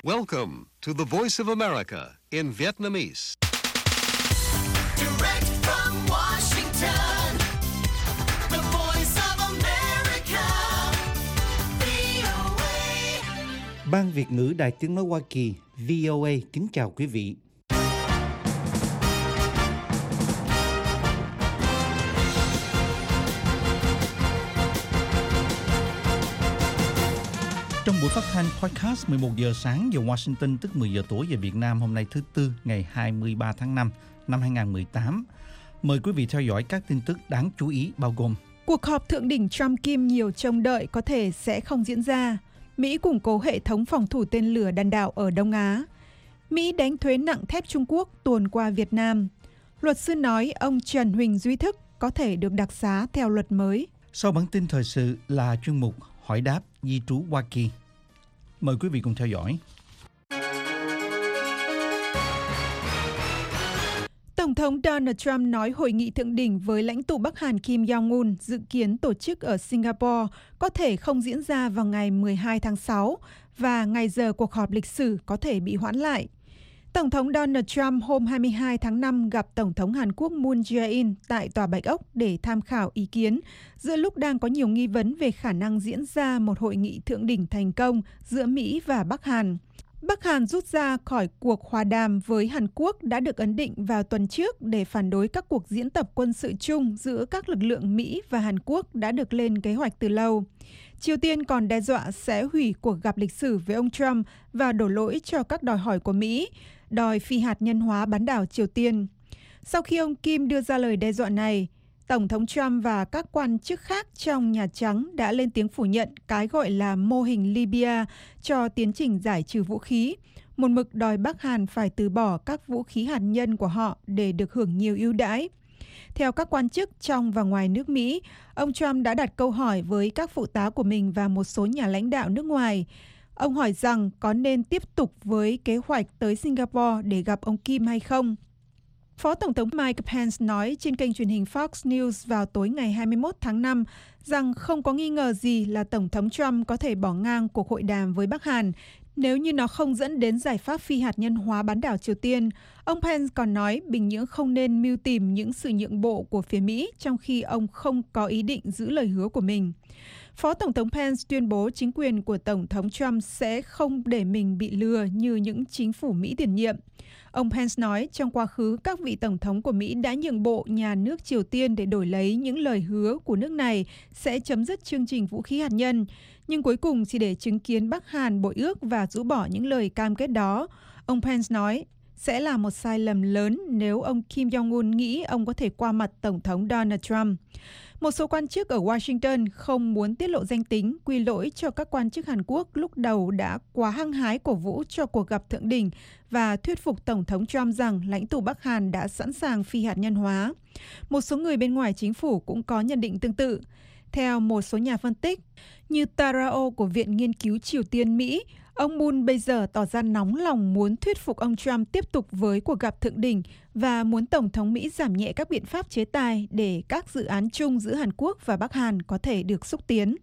Welcome to the Voice of America in Vietnamese. Direct from Washington, the Voice of America, VOA. Ban Việt ngữ Đài Tiếng nói Hoa Kỳ VOA kính chào quý vị. Trong buổi phát thanh podcast 11 giờ sáng giờ Washington tức 10 giờ tối giờ Việt Nam hôm nay thứ Tư ngày 23 tháng 5 năm 2018, mời quý vị theo dõi các tin tức đáng chú ý bao gồm: Cuộc họp thượng đỉnh Trump-Kim nhiều trông đợi có thể sẽ không diễn ra. Mỹ củng cố hệ thống phòng thủ tên lửa đạn đạo ở Đông Á. Mỹ đánh thuế nặng thép Trung Quốc tuồn qua Việt Nam. Luật sư nói ông Trần Huỳnh Duy Thức có thể được đặc xá theo luật mới. Sau bản tin thời sự là chuyên mục hỏi đáp di trú Hoa Kỳ. Mời quý vị cùng theo dõi. Tổng thống Donald Trump nói hội nghị thượng đỉnh với lãnh tụ Bắc Hàn Kim Jong-un dự kiến tổ chức ở Singapore có thể không diễn ra vào ngày 12 tháng 6 và ngày giờ cuộc họp lịch sử có thể bị hoãn lại. Tổng thống Donald Trump hôm 22 tháng 5 gặp Tổng thống Hàn Quốc Moon Jae-in tại Tòa Bạch Ốc để tham khảo ý kiến, giữa lúc đang có nhiều nghi vấn về khả năng diễn ra một hội nghị thượng đỉnh thành công giữa Mỹ và Bắc Hàn. Bắc Hàn rút ra khỏi cuộc hòa đàm với Hàn Quốc đã được ấn định vào tuần trước để phản đối các cuộc diễn tập quân sự chung giữa các lực lượng Mỹ và Hàn Quốc đã được lên kế hoạch từ lâu. Triều Tiên còn đe dọa sẽ hủy cuộc gặp lịch sử với ông Trump và đổ lỗi cho các đòi hỏi của Mỹ, đòi phi hạt nhân hóa bán đảo Triều Tiên. Sau khi ông Kim đưa ra lời đe dọa này, Tổng thống Trump và các quan chức khác trong Nhà Trắng đã lên tiếng phủ nhận cái gọi là mô hình Libya cho tiến trình giải trừ vũ khí, một mực đòi Bắc Hàn phải từ bỏ các vũ khí hạt nhân của họ để được hưởng nhiều ưu đãi. Theo các quan chức trong và ngoài nước Mỹ, ông Trump đã đặt câu hỏi với các phụ tá của mình và một số nhà lãnh đạo nước ngoài. Ông hỏi rằng có nên tiếp tục với kế hoạch tới Singapore để gặp ông Kim hay không. Phó Tổng thống Mike Pence nói trên kênh truyền hình Fox News vào tối ngày 21 tháng 5 rằng không có nghi ngờ gì là Tổng thống Trump có thể bỏ ngang cuộc hội đàm với Bắc Hàn nếu như nó không dẫn đến giải pháp phi hạt nhân hóa bán đảo Triều Tiên. Ông Pence còn nói Bình Nhưỡng không nên mưu tìm những sự nhượng bộ của phía Mỹ trong khi ông không có ý định giữ lời hứa của mình. Phó Tổng thống Pence tuyên bố chính quyền của Tổng thống Trump sẽ không để mình bị lừa như những chính phủ Mỹ tiền nhiệm. Ông Pence nói trong quá khứ các vị Tổng thống của Mỹ đã nhượng bộ nhà nước Triều Tiên để đổi lấy những lời hứa của nước này sẽ chấm dứt chương trình vũ khí hạt nhân, nhưng cuối cùng chỉ để chứng kiến Bắc Hàn bội ước và rũ bỏ những lời cam kết đó. Ông Pence nói sẽ là một sai lầm lớn nếu ông Kim Jong-un nghĩ ông có thể qua mặt Tổng thống Donald Trump. Một số quan chức ở Washington không muốn tiết lộ danh tính quy lỗi cho các quan chức Hàn Quốc lúc đầu đã quá hăng hái cổ vũ cho cuộc gặp thượng đỉnh và thuyết phục Tổng thống Trump rằng lãnh tụ Bắc Hàn đã sẵn sàng phi hạt nhân hóa. Một số người bên ngoài chính phủ cũng có nhận định tương tự. Theo một số nhà phân tích, như Tarao của Viện Nghiên cứu Triều Tiên Mỹ, ông Moon bây giờ tỏ ra nóng lòng muốn thuyết phục ông Trump tiếp tục với cuộc gặp thượng đỉnh và muốn Tổng thống Mỹ giảm nhẹ các biện pháp chế tài để các dự án chung giữa Hàn Quốc và Bắc Hàn có thể được xúc tiến.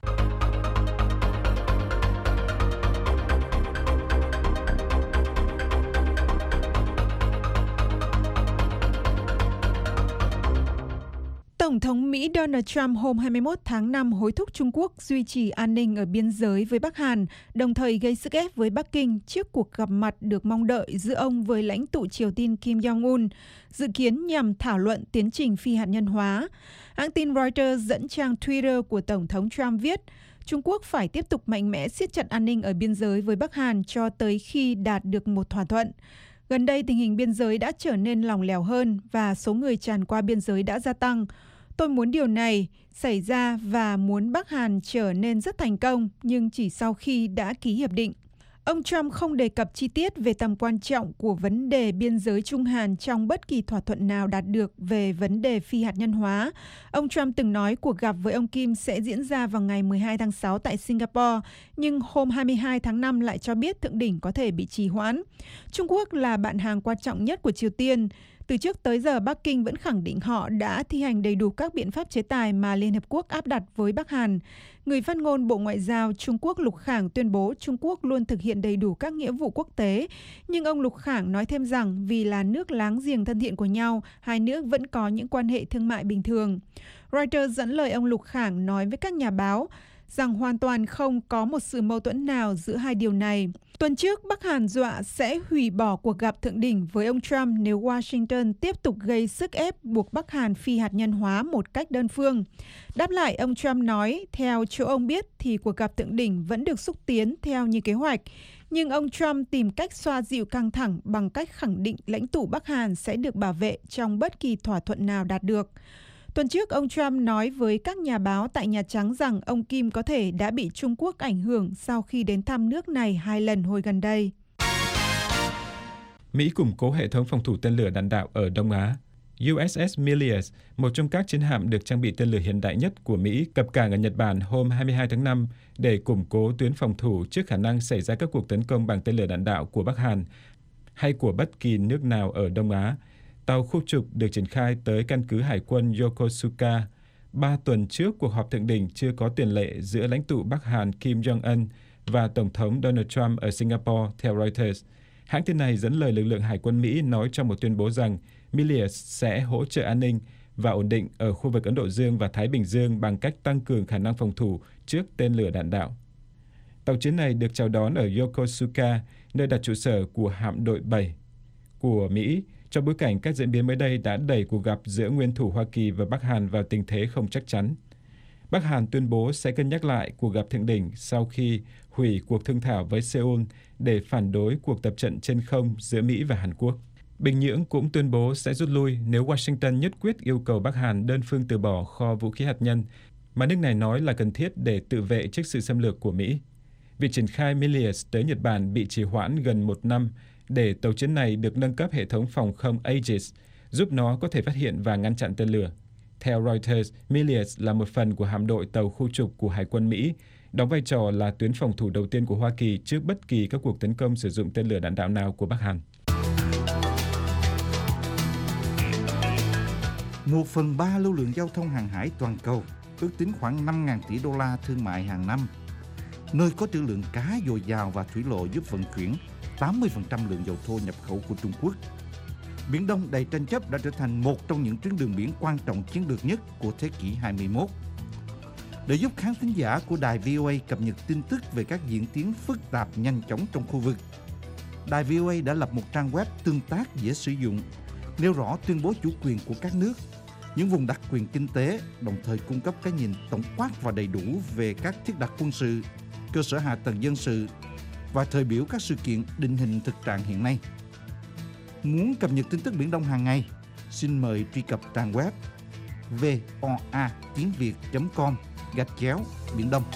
Tổng thống Mỹ Donald Trump hôm 21 tháng 5 hối thúc Trung Quốc duy trì an ninh ở biên giới với Bắc Hàn, đồng thời gây sức ép với Bắc Kinh trước cuộc gặp mặt được mong đợi giữa ông với lãnh tụ Triều Tiên Kim Jong-un, dự kiến nhằm thảo luận tiến trình phi hạt nhân hóa. Hãng tin Reuters dẫn trang Twitter của Tổng thống Trump viết, Trung Quốc phải tiếp tục mạnh mẽ siết chặt an ninh ở biên giới với Bắc Hàn cho tới khi đạt được một thỏa thuận. Gần đây tình hình biên giới đã trở nên lỏng lẻo hơn và số người tràn qua biên giới đã gia tăng. Tôi muốn điều này xảy ra và muốn Bắc Hàn trở nên rất thành công, nhưng chỉ sau khi đã ký hiệp định. Ông Trump không đề cập chi tiết về tầm quan trọng của vấn đề biên giới Trung Hàn trong bất kỳ thỏa thuận nào đạt được về vấn đề phi hạt nhân hóa. Ông Trump từng nói cuộc gặp với ông Kim sẽ diễn ra vào ngày 12 tháng 6 tại Singapore, nhưng hôm 22 tháng 5 lại cho biết thượng đỉnh có thể bị trì hoãn. Trung Quốc là bạn hàng quan trọng nhất của Triều Tiên. Từ trước tới giờ, Bắc Kinh vẫn khẳng định họ đã thi hành đầy đủ các biện pháp chế tài mà Liên Hợp Quốc áp đặt với Bắc Hàn. Người phát ngôn Bộ Ngoại giao Trung Quốc Lục Khảng tuyên bố Trung Quốc luôn thực hiện đầy đủ các nghĩa vụ quốc tế. Nhưng ông Lục Khảng nói thêm rằng vì là nước láng giềng thân thiện của nhau, hai nước vẫn có những quan hệ thương mại bình thường. Reuters dẫn lời ông Lục Khảng nói với các nhà báo rằng hoàn toàn không có một sự mâu thuẫn nào giữa hai điều này. Tuần trước, Bắc Hàn dọa sẽ hủy bỏ cuộc gặp thượng đỉnh với ông Trump nếu Washington tiếp tục gây sức ép buộc Bắc Hàn phi hạt nhân hóa một cách đơn phương. Đáp lại, ông Trump nói, theo chỗ ông biết thì cuộc gặp thượng đỉnh vẫn được xúc tiến theo như kế hoạch. Nhưng ông Trump tìm cách xoa dịu căng thẳng bằng cách khẳng định lãnh thổ Bắc Hàn sẽ được bảo vệ trong bất kỳ thỏa thuận nào đạt được. Tuần trước, ông Trump nói với các nhà báo tại Nhà Trắng rằng ông Kim có thể đã bị Trung Quốc ảnh hưởng sau khi đến thăm nước này 2 lần hồi gần đây. Mỹ củng cố hệ thống phòng thủ tên lửa đạn đạo ở Đông Á. USS Milius, một trong các chiến hạm được trang bị tên lửa hiện đại nhất của Mỹ, cập cảng ở Nhật Bản hôm 22 tháng 5 để củng cố tuyến phòng thủ trước khả năng xảy ra các cuộc tấn công bằng tên lửa đạn đạo của Bắc Hàn hay của bất kỳ nước nào ở Đông Á. Tàu khu trục được triển khai tới căn cứ hải quân Yokosuka 3 tuần trước cuộc họp thượng đỉnh chưa có tiền lệ giữa lãnh tụ Bắc Hàn Kim Jong-un và Tổng thống Donald Trump ở Singapore, theo Reuters. Hãng tin này dẫn lời lực lượng hải quân Mỹ nói trong một tuyên bố rằng Milius sẽ hỗ trợ an ninh và ổn định ở khu vực Ấn Độ Dương và Thái Bình Dương bằng cách tăng cường khả năng phòng thủ trước tên lửa đạn đạo. Tàu chiến này được chào đón ở Yokosuka, nơi đặt trụ sở của hạm đội 7 của Mỹ, trong bối cảnh các diễn biến mới đây đã đẩy cuộc gặp giữa nguyên thủ Hoa Kỳ và Bắc Hàn vào tình thế không chắc chắn. Bắc Hàn tuyên bố sẽ cân nhắc lại cuộc gặp thượng đỉnh sau khi hủy cuộc thương thảo với Seoul để phản đối cuộc tập trận trên không giữa Mỹ và Hàn Quốc. Bình Nhưỡng cũng tuyên bố sẽ rút lui nếu Washington nhất quyết yêu cầu Bắc Hàn đơn phương từ bỏ kho vũ khí hạt nhân mà nước này nói là cần thiết để tự vệ trước sự xâm lược của Mỹ. Việc triển khai Milius tới Nhật Bản bị trì hoãn gần 1 năm để tàu chiến này được nâng cấp hệ thống phòng không Aegis, giúp nó có thể phát hiện và ngăn chặn tên lửa. Theo Reuters, Milius là một phần của hạm đội tàu khu trục của Hải quân Mỹ, đóng vai trò là tuyến phòng thủ đầu tiên của Hoa Kỳ trước bất kỳ các cuộc tấn công sử dụng tên lửa đạn đạo nào của Bắc Hàn. 1/3 lưu lượng giao thông hàng hải toàn cầu, ước tính khoảng 5.000 tỷ đô la thương mại hàng năm. Nơi có trữ lượng cá dồi dào và thủy lộ giúp vận chuyển 80% lượng dầu thô nhập khẩu của Trung Quốc. Biển Đông đầy tranh chấp đã trở thành một trong những tuyến đường biển quan trọng chiến lược nhất của thế kỷ 21. Để giúp khán thính giả của đài VOA cập nhật tin tức về các diễn tiến phức tạp nhanh chóng trong khu vực, đài VOA đã lập một trang web tương tác dễ sử dụng, nêu rõ tuyên bố chủ quyền của các nước, những vùng đặc quyền kinh tế, đồng thời cung cấp cái nhìn tổng quát và đầy đủ về các thiết đặt quân sự, cơ sở hạ tầng dân sự và thời biểu các sự kiện định hình thực trạng hiện nay. Muốn cập nhật tin tức Biển Đông hàng ngày, xin mời truy cập trang web voa.tiếng.com/Biển Đông.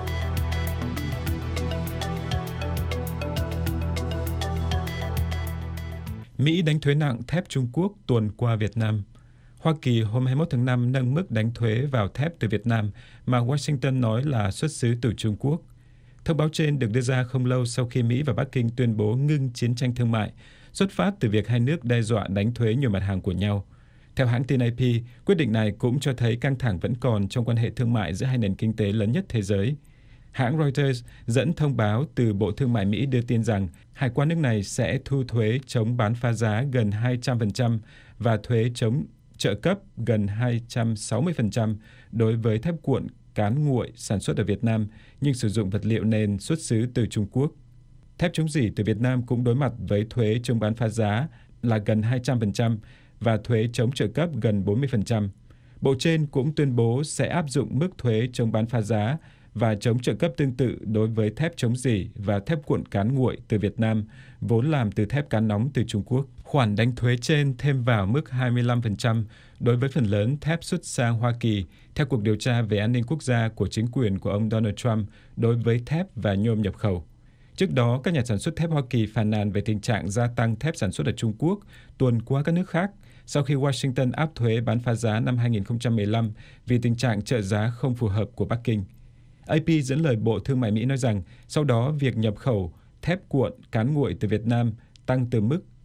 Mỹ đánh thuế nặng thép Trung Quốc tuồn qua Việt Nam. Hoa Kỳ hôm 21 tháng 5 nâng mức đánh thuế vào thép từ Việt Nam mà Washington nói là xuất xứ từ Trung Quốc. Thông báo trên được đưa ra không lâu sau khi Mỹ và Bắc Kinh tuyên bố ngưng chiến tranh thương mại, xuất phát từ việc hai nước đe dọa đánh thuế nhiều mặt hàng của nhau. Theo hãng tin AP, quyết định này cũng cho thấy căng thẳng vẫn còn trong quan hệ thương mại giữa hai nền kinh tế lớn nhất thế giới. Hãng Reuters dẫn thông báo từ Bộ Thương mại Mỹ đưa tin rằng hải quan nước này sẽ thu thuế chống bán phá giá gần 200% và thuế chống trợ cấp gần 260% đối với thép cuộn cán nguội sản xuất ở Việt Nam nhưng sử dụng vật liệu nền xuất xứ từ Trung Quốc. Thép chống rỉ từ Việt Nam cũng đối mặt với thuế chống bán phá giá là gần 200% và thuế chống trợ cấp gần 40%. Bộ trên cũng tuyên bố sẽ áp dụng mức thuế chống bán phá giá và chống trợ cấp tương tự đối với thép chống rỉ và thép cuộn cán nguội từ Việt Nam, vốn làm từ thép cán nóng từ Trung Quốc. Khoản đánh thuế trên thêm vào mức 25% đối với phần lớn thép xuất sang Hoa Kỳ, theo cuộc điều tra về an ninh quốc gia của chính quyền của ông Donald Trump đối với thép và nhôm nhập khẩu. Trước đó, các nhà sản xuất thép Hoa Kỳ phàn nàn về tình trạng gia tăng thép sản xuất ở Trung Quốc tuồn qua các nước khác sau khi Washington áp thuế bán phá giá năm 2015 vì tình trạng trợ giá không phù hợp của Bắc Kinh. AP dẫn lời Bộ Thương mại Mỹ nói rằng sau đó việc nhập khẩu thép cuộn cán nguội từ Việt Nam tăng từ mức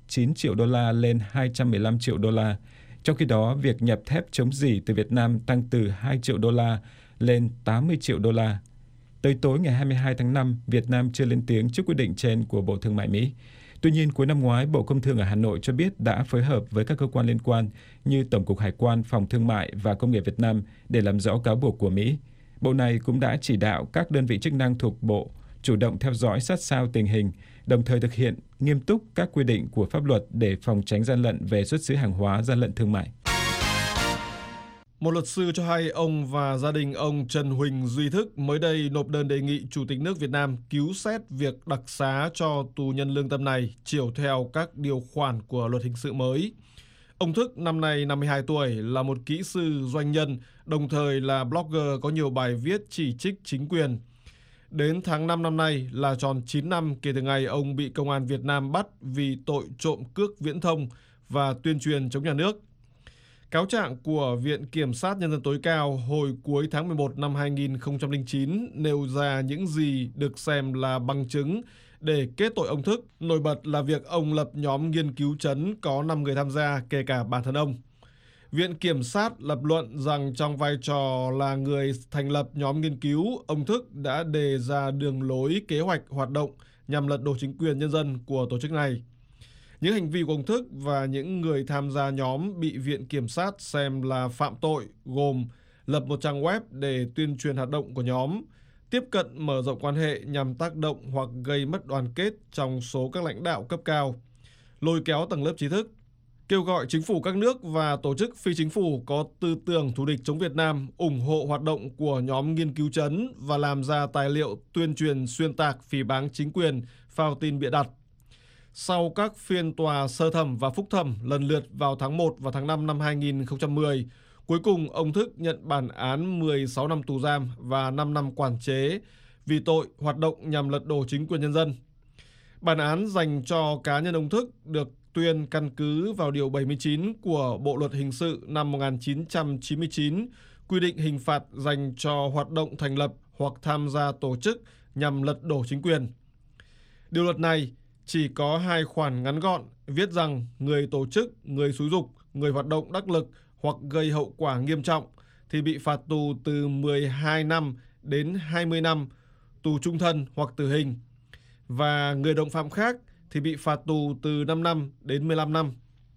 9 triệu đô la lên 215 triệu đô la. Trong khi đó, việc nhập thép chống rỉ từ Việt Nam tăng từ 2 triệu đô la lên 80 triệu đô la. Tới tối ngày 22 tháng 5, Việt Nam chưa lên tiếng trước quyết định trên của Bộ Thương mại Mỹ. Tuy nhiên, cuối năm ngoái, Bộ Công Thương ở Hà Nội cho biết đã phối hợp với các cơ quan liên quan như Tổng cục Hải quan, Phòng Thương mại và Công nghiệp Việt Nam để làm rõ cáo buộc của Mỹ. Bộ này cũng đã chỉ đạo các đơn vị chức năng thuộc Bộ chủ động theo dõi sát sao tình hình, đồng thời thực hiện nghiêm túc các quy định của pháp luật để phòng tránh gian lận về xuất xứ hàng hóa, gian lận thương mại. Một luật sư cho hay ông và gia đình ông Trần Huỳnh Duy Thức mới đây nộp đơn đề nghị Chủ tịch nước Việt Nam cứu xét việc đặc xá cho tù nhân lương tâm này chiều theo các điều khoản của luật hình sự mới. Ông Thức năm nay 52 tuổi, là một kỹ sư doanh nhân, đồng thời là blogger có nhiều bài viết chỉ trích chính quyền. Đến tháng 5 năm nay là tròn 9 năm kể từ ngày ông bị Công an Việt Nam bắt vì tội trộm cước viễn thông và tuyên truyền chống nhà nước. Cáo trạng của Viện Kiểm sát Nhân dân tối cao hồi cuối tháng 11 năm 2009 nêu ra những gì được xem là bằng chứng để kết tội ông Thức. Nổi bật là việc ông lập nhóm nghiên cứu chấn có 5 người tham gia, kể cả bản thân ông. Viện Kiểm sát lập luận rằng trong vai trò là người thành lập nhóm nghiên cứu, ông Thức đã đề ra đường lối kế hoạch hoạt động nhằm lật đổ chính quyền nhân dân của tổ chức này. Những hành vi của ông Thức và những người tham gia nhóm bị Viện Kiểm sát xem là phạm tội gồm lập một trang web để tuyên truyền hoạt động của nhóm, tiếp cận mở rộng quan hệ nhằm tác động hoặc gây mất đoàn kết trong số các lãnh đạo cấp cao, lôi kéo tầng lớp trí thức, kêu gọi chính phủ các nước và tổ chức phi chính phủ có tư tưởng thù địch chống Việt Nam ủng hộ hoạt động của nhóm nghiên cứu chấn và làm ra tài liệu tuyên truyền xuyên tạc phỉ báng chính quyền, phao tin bịa đặt. Sau các phiên tòa sơ thẩm và phúc thẩm lần lượt vào tháng 1 và tháng 5 năm 2010, cuối cùng ông Thức nhận bản án 16 năm tù giam và 5 năm quản chế vì tội hoạt động nhằm lật đổ chính quyền nhân dân. Bản án dành cho cá nhân ông Thức được tuyên căn cứ vào Điều 79 của Bộ Luật Hình sự năm 1999, quy định hình phạt dành cho hoạt động thành lập hoặc tham gia tổ chức nhằm lật đổ chính quyền. Điều luật này chỉ có 2 khoản ngắn gọn, viết rằng người tổ chức, người xúi giục, người hoạt động đắc lực hoặc gây hậu quả nghiêm trọng thì bị phạt tù từ 12 năm đến 20 năm, tù chung thân hoặc tử hình. Và người đồng phạm khác thì bị phạt tù từ 5 năm đến 15 năm.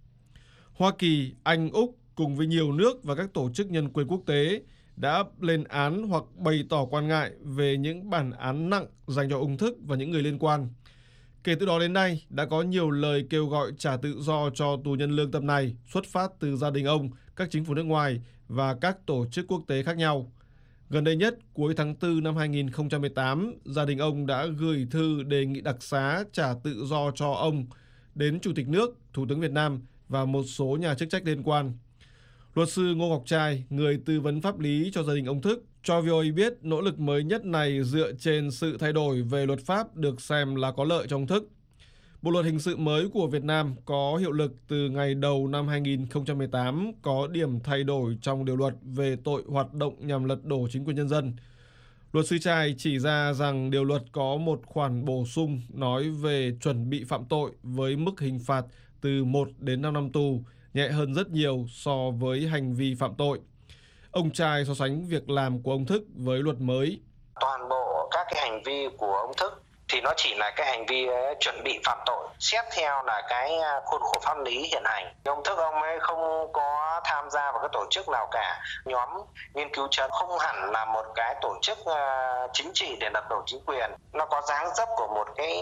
Hoa Kỳ, Anh, Úc cùng với nhiều nước và các tổ chức nhân quyền quốc tế đã lên án hoặc bày tỏ quan ngại về những bản án nặng dành cho ông Thức và những người liên quan. Kể từ đó đến nay, đã có nhiều lời kêu gọi trả tự do cho tù nhân lương tâm này xuất phát từ gia đình ông, các chính phủ nước ngoài và các tổ chức quốc tế khác nhau. Gần đây nhất, cuối tháng 4 năm 2018, gia đình ông đã gửi thư đề nghị đặc xá trả tự do cho ông đến Chủ tịch nước, Thủ tướng Việt Nam và một số nhà chức trách liên quan. Luật sư Ngô Ngọc Trai, người tư vấn pháp lý cho gia đình ông Thức, cho VOA biết nỗ lực mới nhất này dựa trên sự thay đổi về luật pháp được xem là có lợi cho ông Thức. Bộ luật hình sự mới của Việt Nam có hiệu lực từ ngày đầu năm 2018, có điểm thay đổi trong điều luật về tội hoạt động nhằm lật đổ chính quyền nhân dân. Luật sư Trai chỉ ra rằng điều luật có một khoản bổ sung nói về chuẩn bị phạm tội với mức hình phạt từ 1 đến 5 năm tù, nhẹ hơn rất nhiều so với hành vi phạm tội. Ông Trai so sánh việc làm của ông Thức với luật mới. Toàn bộ các cái hành vi của ông Thức thì nó chỉ là cái hành vi chuẩn bị phạm tội, xét theo là cái khuôn khổ pháp lý hiện hành. Ông Thức ông ấy không có tham gia vào cái tổ chức nào cả. Nhóm nghiên cứu chấn không hẳn là một cái tổ chức chính trị để lật đổ chính quyền. Nó có dáng dấp của một cái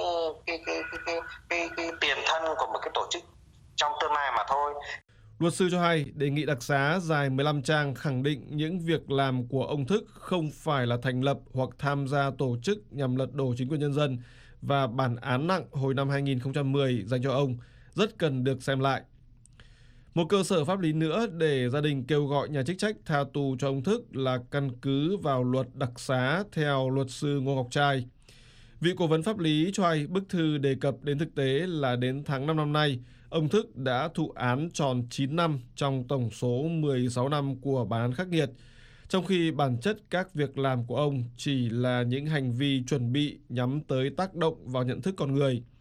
tiền thân của một cái tổ chức trong tương lai mà thôi. Luật sư cho hay đề nghị đặc xá dài 15 trang khẳng định những việc làm của ông Thức không phải là thành lập hoặc tham gia tổ chức nhằm lật đổ chính quyền nhân dân và bản án nặng hồi năm 2010 dành cho ông rất cần được xem lại. Một cơ sở pháp lý nữa để gia đình kêu gọi nhà chức trách tha tù cho ông Thức là căn cứ vào luật đặc xá theo luật sư Ngô Ngọc Trai. Vị cố vấn pháp lý cho hay bức thư đề cập đến thực tế là đến tháng 5 năm nay, ông Thức đã thụ án tròn 9 năm trong tổng số 16 năm của bản án khắc nghiệt, trong khi bản chất các việc làm của ông chỉ là những hành vi chuẩn bị nhắm tới tác động vào nhận thức con người.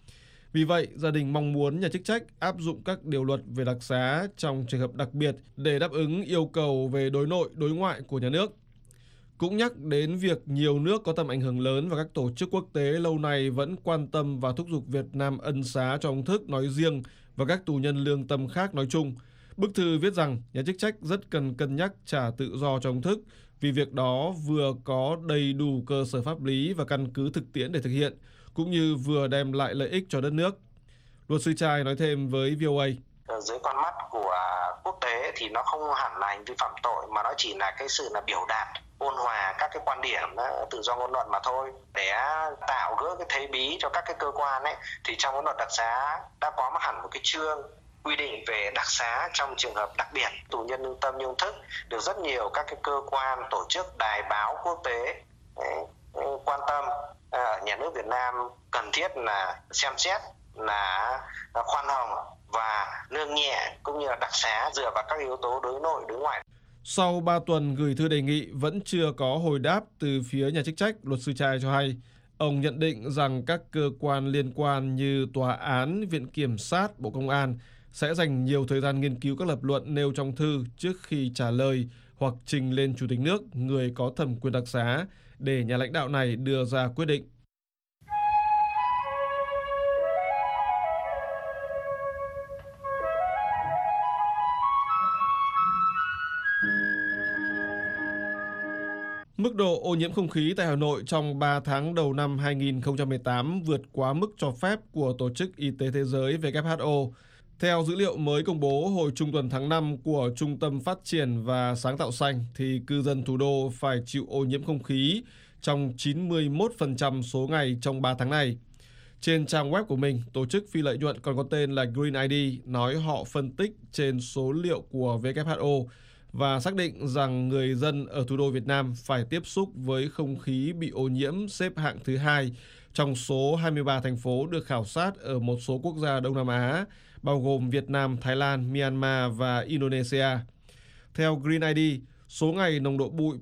Vì vậy, gia đình mong muốn nhà chức trách áp dụng các điều luật về đặc xá trong trường hợp đặc biệt để đáp ứng yêu cầu về đối nội, đối ngoại của nhà nước. Cũng nhắc đến việc nhiều nước có tầm ảnh hưởng lớn và các tổ chức quốc tế lâu nay vẫn quan tâm và thúc giục Việt Nam ân xá cho ông Thức nói riêng và các tù nhân lương tâm khác nói chung. Bức thư viết rằng nhà chức trách rất cần cân nhắc trả tự do cho ông Thức vì việc đó vừa có đầy đủ cơ sở pháp lý và căn cứ thực tiễn để thực hiện, cũng như vừa đem lại lợi ích cho đất nước. Luật sư Trai nói thêm với VOA. Dưới con mắt của quốc tế thì nó không hẳn là hành vi phạm tội, mà nó chỉ là cái sự là biểu đạt ôn hòa các cái quan điểm tự do ngôn luận mà thôi. Để tạo gỡ cái thế bí cho các cái cơ quan ấy, thì trong cái luật đặc xá đã có hẳn một cái chương quy định về đặc xá trong trường hợp đặc biệt. Tù nhân lương tâm như ông Thức được rất nhiều các cái cơ quan, tổ chức, đài báo quốc tế quan tâm. Nhà nước Việt Nam cần thiết là xem xét là khoan hồng và nương nhẹ cũng như là đặc xá dựa vào các yếu tố đối nội, đối ngoại. Sau 3 tuần gửi thư đề nghị vẫn chưa có hồi đáp từ phía nhà chức trách, luật sư Trai cho hay. Ông nhận định rằng các cơ quan liên quan như Tòa án, Viện Kiểm sát, Bộ Công an sẽ dành nhiều thời gian nghiên cứu các lập luận nêu trong thư trước khi trả lời hoặc trình lên Chủ tịch nước, người có thẩm quyền đặc xá, để nhà lãnh đạo này đưa ra quyết định. Mức độ ô nhiễm không khí tại Hà Nội trong 3 tháng đầu năm 2018 vượt quá mức cho phép của Tổ chức Y tế Thế giới WHO. Theo dữ liệu mới công bố hồi trung tuần tháng 5 của Trung tâm Phát triển và Sáng tạo Xanh, thì cư dân thủ đô phải chịu ô nhiễm không khí trong 91% số ngày trong 3 tháng này. Trên trang web của mình, tổ chức phi lợi nhuận còn có tên là Green ID nói họ phân tích trên số liệu của WHO và xác định rằng người dân ở thủ đô Việt Nam phải tiếp xúc với không khí bị ô nhiễm xếp hạng thứ 2 trong số 23 thành phố được khảo sát ở một số quốc gia Đông Nam Á, bao gồm Việt Nam, Thái Lan, Myanmar và Indonesia. Theo Green ID, số ngày nồng độ bụi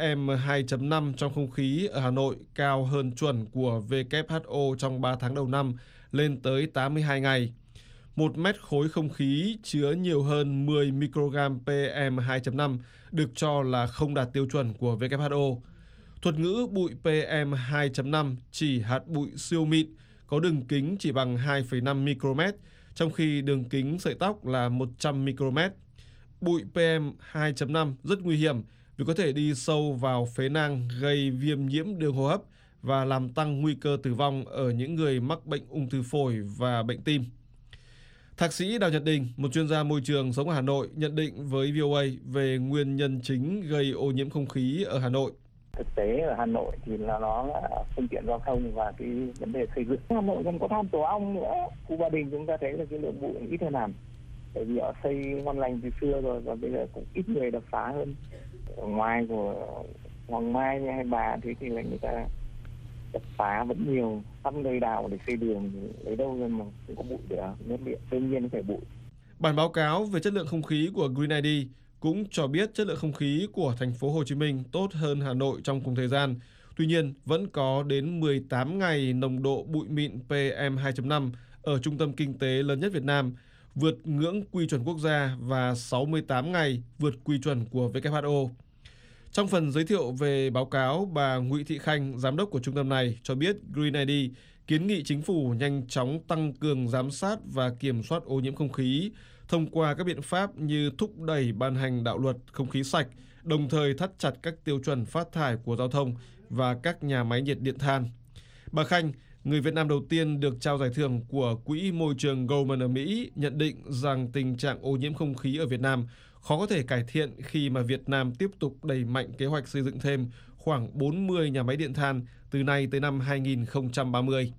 PM2.5 trong không khí ở Hà Nội cao hơn chuẩn của WHO trong 3 tháng đầu năm, lên tới 82 ngày. 1 mét khối không khí chứa nhiều hơn 10 microgram PM2.5 được cho là không đạt tiêu chuẩn của WHO. Thuật ngữ bụi PM2.5 chỉ hạt bụi siêu mịn có đường kính chỉ bằng 2,5 micromet, trong khi đường kính sợi tóc là 100 micromet. Bụi PM2.5 rất nguy hiểm vì có thể đi sâu vào phế nang, gây viêm nhiễm đường hô hấp và làm tăng nguy cơ tử vong ở những người mắc bệnh ung thư phổi và bệnh tim. Thạc sĩ Đào Nhật Đình, một chuyên gia môi trường sống ở Hà Nội, nhận định với VOA về nguyên nhân chính gây ô nhiễm không khí ở Hà Nội. Thực tế ở Hà Nội thì nó là phương tiện giao thông và cái vấn đề xây dựng. Hà Nội còn có than tổ ong nữa. Khu Ba Đình chúng ta thấy là cái lượng bụi ít hơn hẳn. Bởi vì họ xây ngon lành từ xưa rồi và bây giờ cũng ít người đập phá hơn. Ở ngoài của Hoàng Mai hay Bà thì là người ta đập phá vẫn nhiều, sắp nơi đào để xây đường thì lấy đâu ra mà không có bụi được, nước điện đương nhiên phải bụi. Bản báo cáo về chất lượng không khí của Green ID cũng cho biết chất lượng không khí của thành phố Hồ Chí Minh tốt hơn Hà Nội trong cùng thời gian. Tuy nhiên, vẫn có đến 18 ngày nồng độ bụi mịn PM2.5 ở trung tâm kinh tế lớn nhất Việt Nam, vượt ngưỡng quy chuẩn quốc gia và 68 ngày vượt quy chuẩn của WHO. Trong phần giới thiệu về báo cáo, bà Nguyễn Thị Khanh, giám đốc của trung tâm này, cho biết Green ID kiến nghị chính phủ nhanh chóng tăng cường giám sát và kiểm soát ô nhiễm không khí thông qua các biện pháp như thúc đẩy ban hành đạo luật không khí sạch, đồng thời thắt chặt các tiêu chuẩn phát thải của giao thông và các nhà máy nhiệt điện than. Bà Khanh, người Việt Nam đầu tiên được trao giải thưởng của Quỹ Môi trường Goldman ở Mỹ, nhận định rằng tình trạng ô nhiễm không khí ở Việt Nam khó có thể cải thiện khi mà Việt Nam tiếp tục đẩy mạnh kế hoạch xây dựng thêm khoảng 40 nhà máy điện than từ nay tới năm 2030.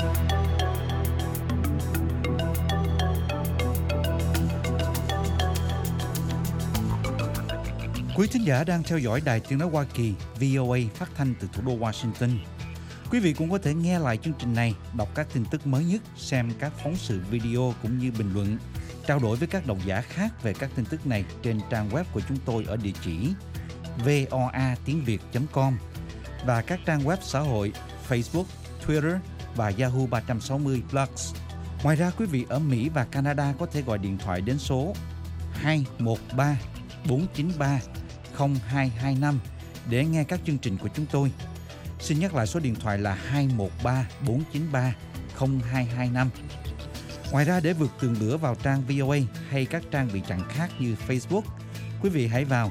Quý thính giả đang theo dõi Đài Tiếng nói Hoa Kỳ VOA phát thanh từ thủ đô Washington. Quý vị cũng có thể nghe lại chương trình này, đọc các tin tức mới nhất, xem các phóng sự video cũng như bình luận, trao đổi với các độc giả khác về các tin tức này trên trang web của chúng tôi ở địa chỉ voatiengviet.com và các trang web xã hội Facebook, Twitter và Yahoo 360 Plus. Ngoài ra, quý vị ở Mỹ và Canada có thể gọi điện thoại đến số 213 493 0225 để nghe các chương trình của chúng tôi. Xin nhắc lại số điện thoại là 213 493 0225. Ngoài ra, để vượt tường lửa vào trang VOA hay các trang bị chặn khác như Facebook, quý vị hãy vào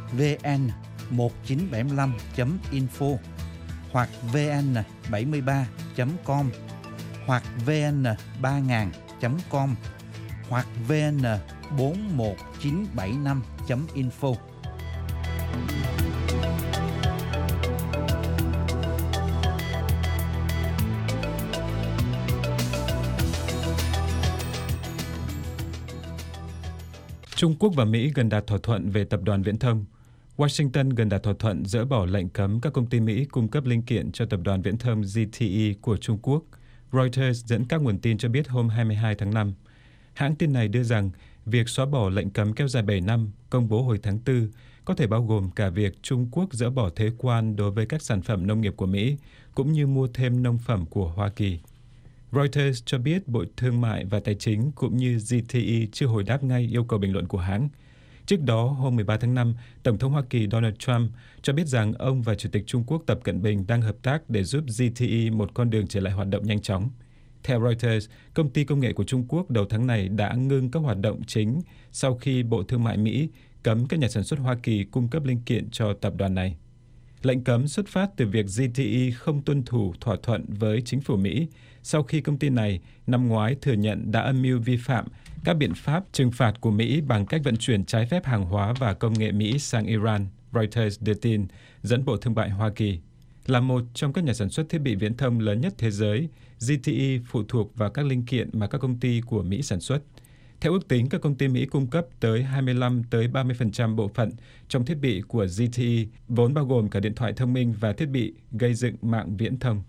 vn1975.info hoặc vn73.com hoặc vn3000.com hoặc vn41975.info. Trung Quốc và Mỹ gần đạt thỏa thuận về tập đoàn viễn thông. Washington gần đạt thỏa thuận dỡ bỏ lệnh cấm các công ty Mỹ cung cấp linh kiện cho tập đoàn viễn thông ZTE của Trung Quốc. Reuters dẫn các nguồn tin cho biết hôm 22 tháng 5. Hãng tin này đưa rằng việc xóa bỏ lệnh cấm kéo dài 7 năm, công bố hồi tháng 4, có thể bao gồm cả việc Trung Quốc dỡ bỏ thuế quan đối với các sản phẩm nông nghiệp của Mỹ, cũng như mua thêm nông phẩm của Hoa Kỳ. Reuters cho biết Bộ Thương mại và Tài chính cũng như ZTE chưa hồi đáp ngay yêu cầu bình luận của hãng. Trước đó, hôm 13 tháng 5, Tổng thống Hoa Kỳ Donald Trump cho biết rằng ông và Chủ tịch Trung Quốc Tập Cận Bình đang hợp tác để giúp ZTE một con đường trở lại hoạt động nhanh chóng. Theo Reuters, công ty công nghệ của Trung Quốc đầu tháng này đã ngưng các hoạt động chính sau khi Bộ Thương mại Mỹ cấm các nhà sản xuất Hoa Kỳ cung cấp linh kiện cho tập đoàn này. Lệnh cấm xuất phát từ việc ZTE không tuân thủ thỏa thuận với chính phủ Mỹ sau khi công ty này năm ngoái thừa nhận đã âm mưu vi phạm các biện pháp trừng phạt của Mỹ bằng cách vận chuyển trái phép hàng hóa và công nghệ Mỹ sang Iran, Reuters đưa tin, dẫn Bộ Thương mại Hoa Kỳ. Là một trong các nhà sản xuất thiết bị viễn thông lớn nhất thế giới, ZTE phụ thuộc vào các linh kiện mà các công ty của Mỹ sản xuất. Theo ước tính, các công ty Mỹ cung cấp tới 25-30% bộ phận trong thiết bị của ZTE, vốn bao gồm cả điện thoại thông minh và thiết bị gây dựng mạng viễn thông.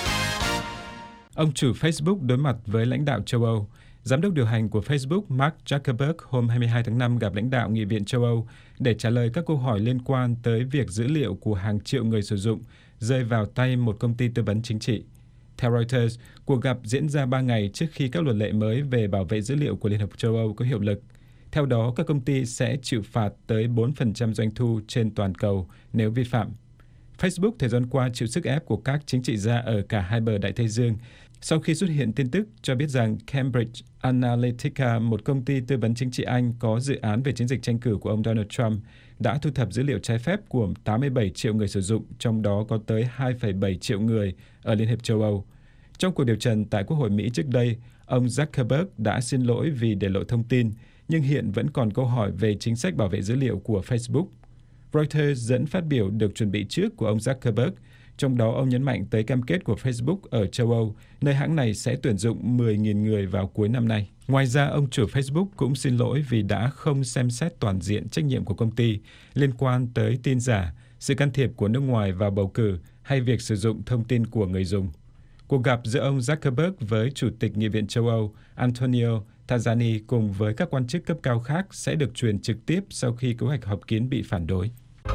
Ông chủ Facebook đối mặt với lãnh đạo châu Âu. Giám đốc điều hành của Facebook Mark Zuckerberg hôm 22 tháng 5 gặp lãnh đạo Nghị viện châu Âu để trả lời các câu hỏi liên quan tới việc dữ liệu của hàng triệu người sử dụng rơi vào tay một công ty tư vấn chính trị. Theo Reuters, cuộc gặp diễn ra 3 ngày trước khi các luật lệ mới về bảo vệ dữ liệu của Liên hợp châu Âu có hiệu lực. Theo đó, các công ty sẽ chịu phạt tới 4% doanh thu trên toàn cầu nếu vi phạm. Facebook thời gian qua chịu sức ép của các chính trị gia ở cả hai bờ Đại Tây Dương sau khi xuất hiện tin tức cho biết rằng Cambridge Analytica, một công ty tư vấn chính trị Anh có dự án về chiến dịch tranh cử của ông Donald Trump, đã thu thập dữ liệu trái phép của 87 triệu người sử dụng, trong đó có tới 2,7 triệu người ở Liên hiệp châu Âu. Trong cuộc điều trần tại Quốc hội Mỹ trước đây, ông Zuckerberg đã xin lỗi vì để lộ thông tin, nhưng hiện vẫn còn câu hỏi về chính sách bảo vệ dữ liệu của Facebook. Reuters dẫn phát biểu được chuẩn bị trước của ông Zuckerberg, trong đó ông nhấn mạnh tới cam kết của Facebook ở châu Âu, nơi hãng này sẽ tuyển dụng 10.000 người vào cuối năm nay. Ngoài ra, ông chủ Facebook cũng xin lỗi vì đã không xem xét toàn diện trách nhiệm của công ty liên quan tới tin giả, sự can thiệp của nước ngoài vào bầu cử hay việc sử dụng thông tin của người dùng. Cuộc gặp giữa ông Zuckerberg với Chủ tịch Nghị viện châu Âu Antonio Tajani cùng với các quan chức cấp cao khác sẽ được truyền trực tiếp sau khi kế hoạch họp kín bị phản đối.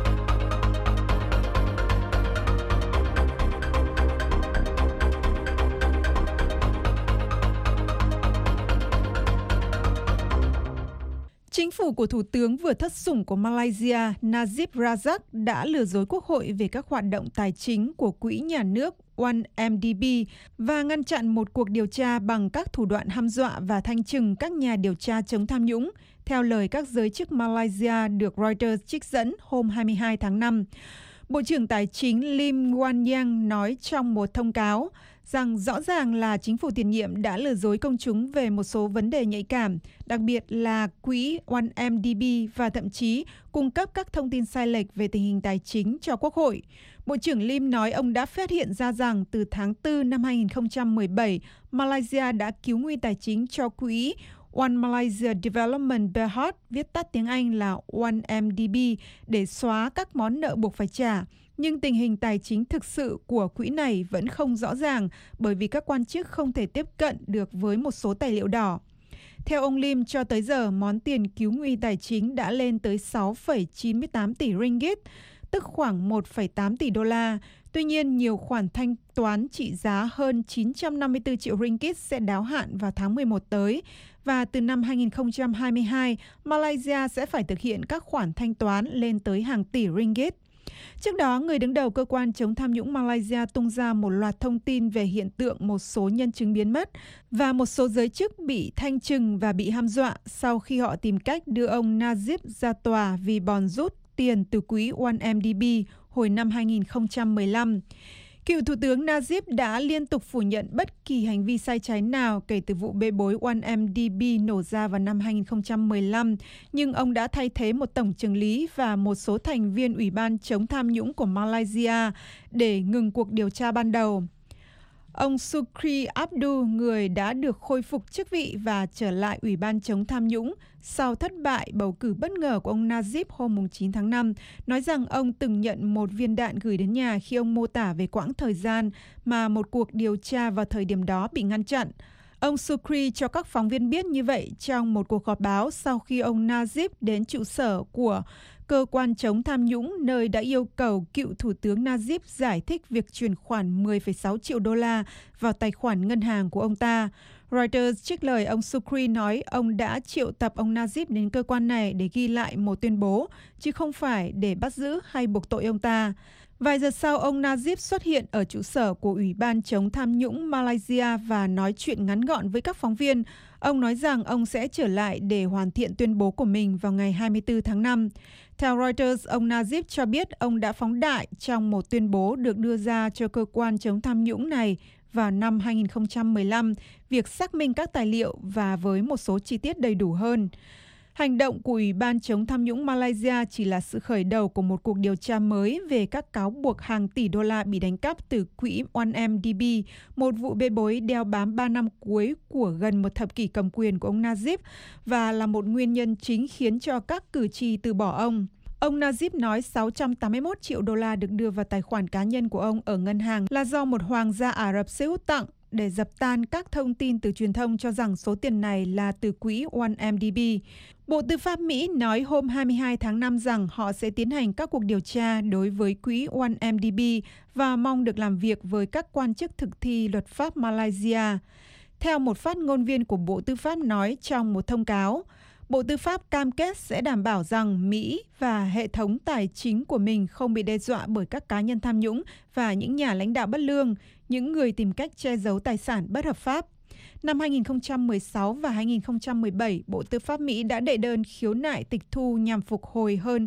Chính phủ của Thủ tướng vừa thất sủng của Malaysia Najib Razak đã lừa dối Quốc hội về các hoạt động tài chính của quỹ nhà nước 1MDB và ngăn chặn một cuộc điều tra bằng các thủ đoạn hăm dọa và thanh trừng các nhà điều tra chống tham nhũng, theo lời các giới chức Malaysia được Reuters trích dẫn hôm 22 tháng 5. Bộ trưởng Tài chính Lim Guan Yang nói trong một thông cáo rằng rõ ràng là chính phủ tiền nhiệm đã lừa dối công chúng về một số vấn đề nhạy cảm, đặc biệt là quỹ 1MDB và thậm chí cung cấp các thông tin sai lệch về tình hình tài chính cho Quốc hội. Bộ trưởng Lim nói ông đã phát hiện ra rằng từ tháng 4 năm 2017, Malaysia đã cứu nguy tài chính cho quỹ One Malaysia Development Berhad, viết tắt tiếng Anh là 1MDB, để xóa các món nợ buộc phải trả. Nhưng tình hình tài chính thực sự của quỹ này vẫn không rõ ràng bởi vì các quan chức không thể tiếp cận được với một số tài liệu đỏ. Theo ông Lim, cho tới giờ, món tiền cứu nguy tài chính đã lên tới 6,98 tỷ ringgit, tức khoảng 1,8 tỷ đô la. Tuy nhiên, nhiều khoản thanh toán trị giá hơn 954 triệu ringgit sẽ đáo hạn vào tháng 11 tới. Và từ năm 2022, Malaysia sẽ phải thực hiện các khoản thanh toán lên tới hàng tỷ ringgit. Trước đó, người đứng đầu cơ quan chống tham nhũng Malaysia tung ra một loạt thông tin về hiện tượng một số nhân chứng biến mất và một số giới chức bị thanh trừng và bị hăm dọa sau khi họ tìm cách đưa ông Najib ra tòa vì bòn rút tiền từ quỹ 1MDB hồi năm 2015. Cựu Thủ tướng Najib đã liên tục phủ nhận bất kỳ hành vi sai trái nào kể từ vụ bê bối 1MDB nổ ra vào năm 2015, nhưng ông đã thay thế một tổng chưởng lý và một số thành viên Ủy ban chống tham nhũng của Malaysia để ngừng cuộc điều tra ban đầu. Ông Sukri Abdul, người đã được khôi phục chức vị và trở lại Ủy ban chống tham nhũng sau thất bại bầu cử bất ngờ của ông Najib hôm 9 tháng 5, nói rằng ông từng nhận một viên đạn gửi đến nhà khi ông mô tả về quãng thời gian mà một cuộc điều tra vào thời điểm đó bị ngăn chặn. Ông Sukri cho các phóng viên biết như vậy trong một cuộc họp báo sau khi ông Najib đến trụ sở của cơ quan chống tham nhũng, nơi đã yêu cầu cựu Thủ tướng Najib giải thích việc chuyển khoản 10,6 triệu đô la vào tài khoản ngân hàng của ông ta. Reuters trích lời ông Sukri nói ông đã triệu tập ông Najib đến cơ quan này để ghi lại một tuyên bố, chứ không phải để bắt giữ hay buộc tội ông ta. Vài giờ sau, ông Najib xuất hiện ở trụ sở của Ủy ban chống tham nhũng Malaysia và nói chuyện ngắn gọn với các phóng viên. Ông nói rằng ông sẽ trở lại để hoàn thiện tuyên bố của mình vào ngày 24 tháng 5. Theo Reuters, ông Najib cho biết ông đã phóng đại trong một tuyên bố được đưa ra cho cơ quan chống tham nhũng này vào năm 2015, việc xác minh các tài liệu và với một số chi tiết đầy đủ hơn. Hành động của Ủy ban chống tham nhũng Malaysia chỉ là sự khởi đầu của một cuộc điều tra mới về các cáo buộc hàng tỷ đô la bị đánh cắp từ quỹ 1MDB, một vụ bê bối đeo bám 3 năm cuối của gần một thập kỷ cầm quyền của ông Najib và là một nguyên nhân chính khiến cho các cử tri từ bỏ ông. Ông Najib nói 681 triệu đô la được đưa vào tài khoản cá nhân của ông ở ngân hàng là do một hoàng gia Ả Rập Xê Út tặng để dập tan các thông tin từ truyền thông cho rằng số tiền này là từ quỹ 1MDB. Bộ Tư pháp Mỹ nói hôm 22 tháng 5 rằng họ sẽ tiến hành các cuộc điều tra đối với quỹ 1MDB và mong được làm việc với các quan chức thực thi luật pháp Malaysia. Theo một phát ngôn viên của Bộ Tư pháp nói trong một thông cáo, Bộ Tư pháp cam kết sẽ đảm bảo rằng Mỹ và hệ thống tài chính của mình không bị đe dọa bởi các cá nhân tham nhũng và những nhà lãnh đạo bất lương, những người tìm cách che giấu tài sản bất hợp pháp. Năm 2016 và 2017, Bộ Tư pháp Mỹ đã đệ đơn khiếu nại tịch thu nhằm phục hồi hơn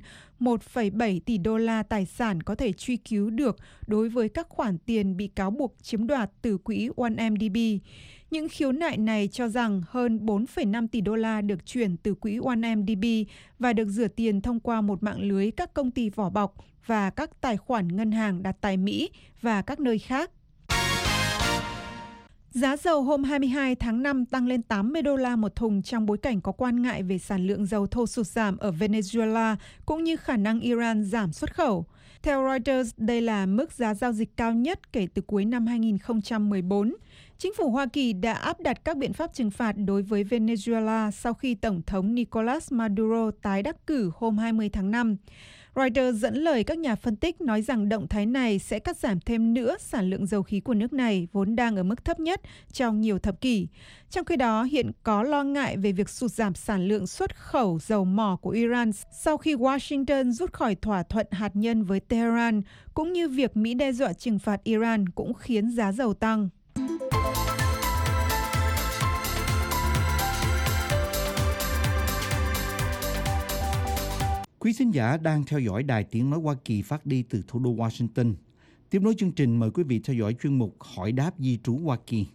1,7 tỷ đô la tài sản có thể truy cứu được đối với các khoản tiền bị cáo buộc chiếm đoạt từ quỹ 1MDB. Những khiếu nại này cho rằng hơn 4,5 tỷ đô la được chuyển từ quỹ 1MDB và được rửa tiền thông qua một mạng lưới các công ty vỏ bọc và các tài khoản ngân hàng đặt tại Mỹ và các nơi khác. Giá dầu hôm 22 tháng 5 tăng lên 80 đô la một thùng trong bối cảnh có quan ngại về sản lượng dầu thô sụt giảm ở Venezuela cũng như khả năng Iran giảm xuất khẩu. Theo Reuters, đây là mức giá giao dịch cao nhất kể từ cuối năm 2014. Chính phủ Hoa Kỳ đã áp đặt các biện pháp trừng phạt đối với Venezuela sau khi Tổng thống Nicolas Maduro tái đắc cử hôm 20 tháng 5. Reuters dẫn lời các nhà phân tích nói rằng động thái này sẽ cắt giảm thêm nữa sản lượng dầu khí của nước này vốn đang ở mức thấp nhất trong nhiều thập kỷ. Trong khi đó, hiện có lo ngại về việc sụt giảm sản lượng xuất khẩu dầu mỏ của Iran sau khi Washington rút khỏi thỏa thuận hạt nhân với Tehran, cũng như việc Mỹ đe dọa trừng phạt Iran cũng khiến giá dầu tăng. Quý thính giả đang theo dõi Đài Tiếng Nói Hoa Kỳ phát đi từ thủ đô Washington. Tiếp nối chương trình, mời quý vị theo dõi chuyên mục Hỏi đáp di trú Hoa Kỳ.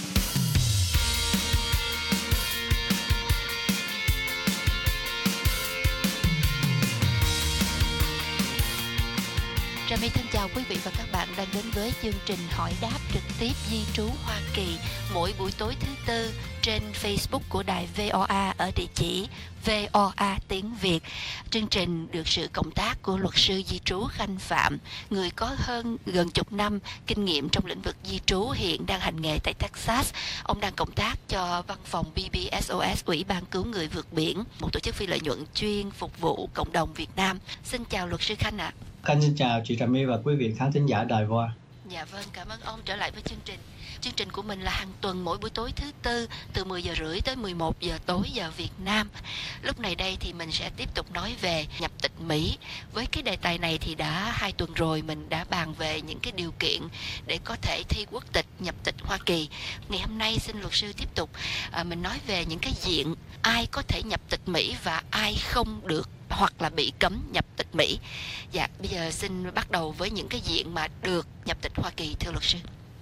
Trà My thân chào quý vị và các bạn đang đến với chương trình Hỏi đáp trực tiếp di trú Hoa Kỳ mỗi buổi tối thứ Tư trên Facebook của đài VOA ở địa chỉ VOA tiếng Việt. Chương trình được sự cộng tác của luật sư di trú Khanh Phạm, người có hơn gần chục năm kinh nghiệm trong lĩnh vực di trú, hiện đang hành nghề tại Texas. Ông đang cộng tác cho văn phòng BBSOS, Ủy ban cứu người vượt biển, một tổ chức phi lợi nhuận chuyên phục vụ cộng đồng Việt Nam. Xin chào luật sư Khanh ạ. Khanh xin chào chị Trà My và quý vị khán thính giả Đài VOA. Dạ vâng, cảm ơn ông trở lại với chương trình. Chương trình của mình là hàng tuần mỗi buổi tối thứ Tư từ 10 giờ rưỡi tới 11 giờ tối giờ Việt Nam. Lúc này đây thì mình sẽ tiếp tục nói về nhập tịch Mỹ. Với cái đề tài này thì đã 2 tuần rồi mình đã bàn về những cái điều kiện để có thể thi quốc tịch, nhập tịch Hoa Kỳ. Ngày hôm nay xin luật sư tiếp tục mình nói về những cái diện ai có thể nhập tịch Mỹ và ai không được hoặc là bị cấm nhập tịch Mỹ. Dạ, bây giờ xin bắt đầu với những cái diện mà được nhập tịch Hoa Kỳ, thưa luật sư.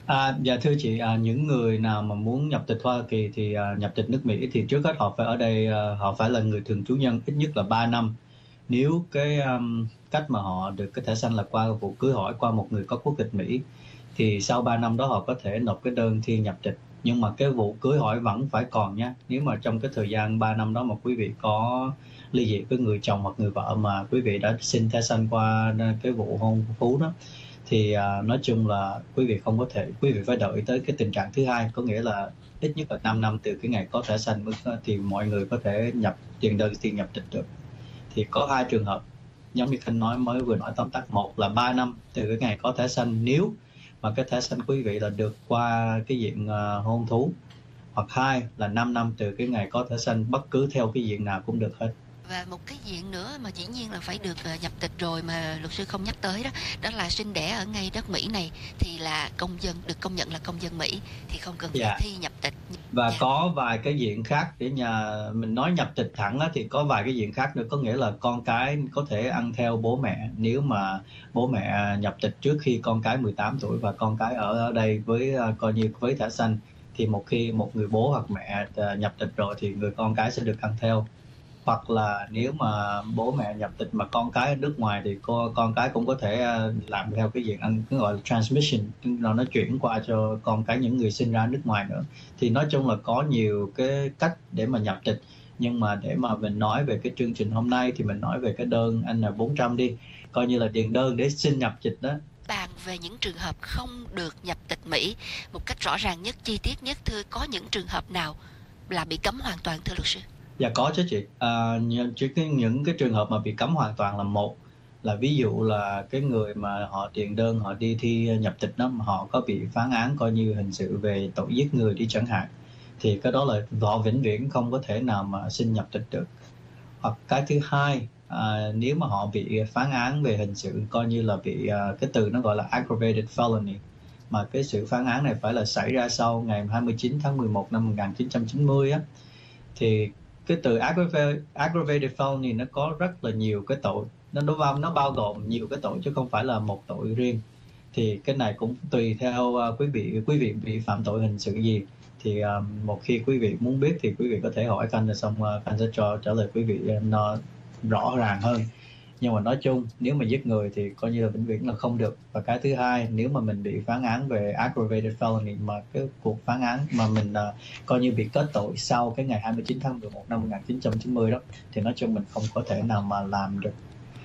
Dạ thưa chị, những người nào mà muốn nhập tịch Hoa Kỳ thì nhập tịch nước Mỹ thì trước hết họ phải ở đây, họ phải là người thường trú nhân ít nhất là 3 năm. Nếu cái cách mà họ được cái thẻ xanh là qua vụ cưới hỏi qua một người có quốc tịch Mỹ thì sau 3 năm đó họ có thể nộp cái đơn thi nhập tịch. Nhưng mà cái vụ cưới hỏi vẫn phải còn nha. Nếu mà trong cái thời gian 3 năm đó mà quý vị có ly dị với người chồng hoặc người vợ mà quý vị đã xin thẻ xanh qua cái vụ hôn thú đó thì nói chung là quý vị không có thể, quý vị phải đợi tới cái tình trạng thứ hai, có nghĩa là ít nhất là 5 năm từ cái ngày có thẻ xanh thì mọi người có thể nhập tiền đơn tiền nhập tịch được. Thì có 2 trường hợp giống như Khanh vừa nói tóm tắt. Một là 3 năm từ cái ngày có thẻ xanh nếu mà cái thẻ xanh quý vị là được qua cái diện hôn thú, hoặc 2 là 5 năm từ cái ngày có thẻ xanh bất cứ theo cái diện nào cũng được hết. Và một cái diện nữa mà dĩ nhiên là phải được nhập tịch rồi mà luật sư không nhắc tới đó, đó là sinh đẻ ở ngay đất Mỹ này thì là công dân, được công nhận là công dân Mỹ thì không cần phải thi nhập tịch. Và có vài cái diện khác để mình nói nhập tịch thẳng á, thì có vài cái diện khác nữa, có nghĩa là con cái có thể ăn theo bố mẹ nếu mà bố mẹ nhập tịch trước khi con cái 18 tuổi và con cái ở đây với coi như với thẻ xanh, thì một khi một người bố hoặc mẹ nhập tịch rồi thì người con cái sẽ được ăn theo. Hoặc là nếu mà bố mẹ nhập tịch mà con cái ở nước ngoài thì con cái cũng có thể làm theo cái diện ăn, cái gọi là transmission, nó chuyển qua cho con cái những người sinh ra nước ngoài nữa. Thì nói chung là có nhiều cái cách để mà nhập tịch. Nhưng mà để mà mình nói về cái chương trình hôm nay thì mình nói về cái đơn N400 đi, coi như là điền đơn để xin nhập tịch đó. Bàn về những trường hợp không được nhập tịch Mỹ một cách rõ ràng nhất, chi tiết nhất, thưa, có những trường hợp nào là bị cấm hoàn toàn, thưa luật sư? Dạ có chứ chị. Những cái trường hợp mà bị cấm hoàn toàn là một là ví dụ là cái người mà họ điền đơn họ đi thi nhập tịch đó mà họ có bị phán án coi như hình sự về tội giết người đi chẳng hạn, thì cái đó là họ vĩnh viễn không có thể nào mà xin nhập tịch được. Hoặc cái thứ hai, nếu mà họ bị phán án về hình sự coi như là bị cái từ nó gọi là aggravated felony, mà cái sự phán án này phải là xảy ra sau ngày 29 tháng 11 năm 1990 á, thì cái từ aggravated felony nó có rất là nhiều cái tội, nó bao gồm nhiều cái tội chứ không phải là một tội riêng. Thì cái này cũng tùy theo quý vị bị phạm tội hình sự gì. Thì một khi quý vị muốn biết thì quý vị có thể hỏi Khanh, rồi xong Khanh sẽ trả lời quý vị nó rõ ràng hơn. Nhưng mà nói chung nếu mà giết người thì coi như là vĩnh viễn là không được. Và cái thứ hai, nếu mà mình bị phán án về aggravated felony mà cái cuộc phán án mà mình coi như bị kết tội sau cái ngày 29 tháng 11 năm 1990 đó, thì nói chung mình không có thể nào mà làm được.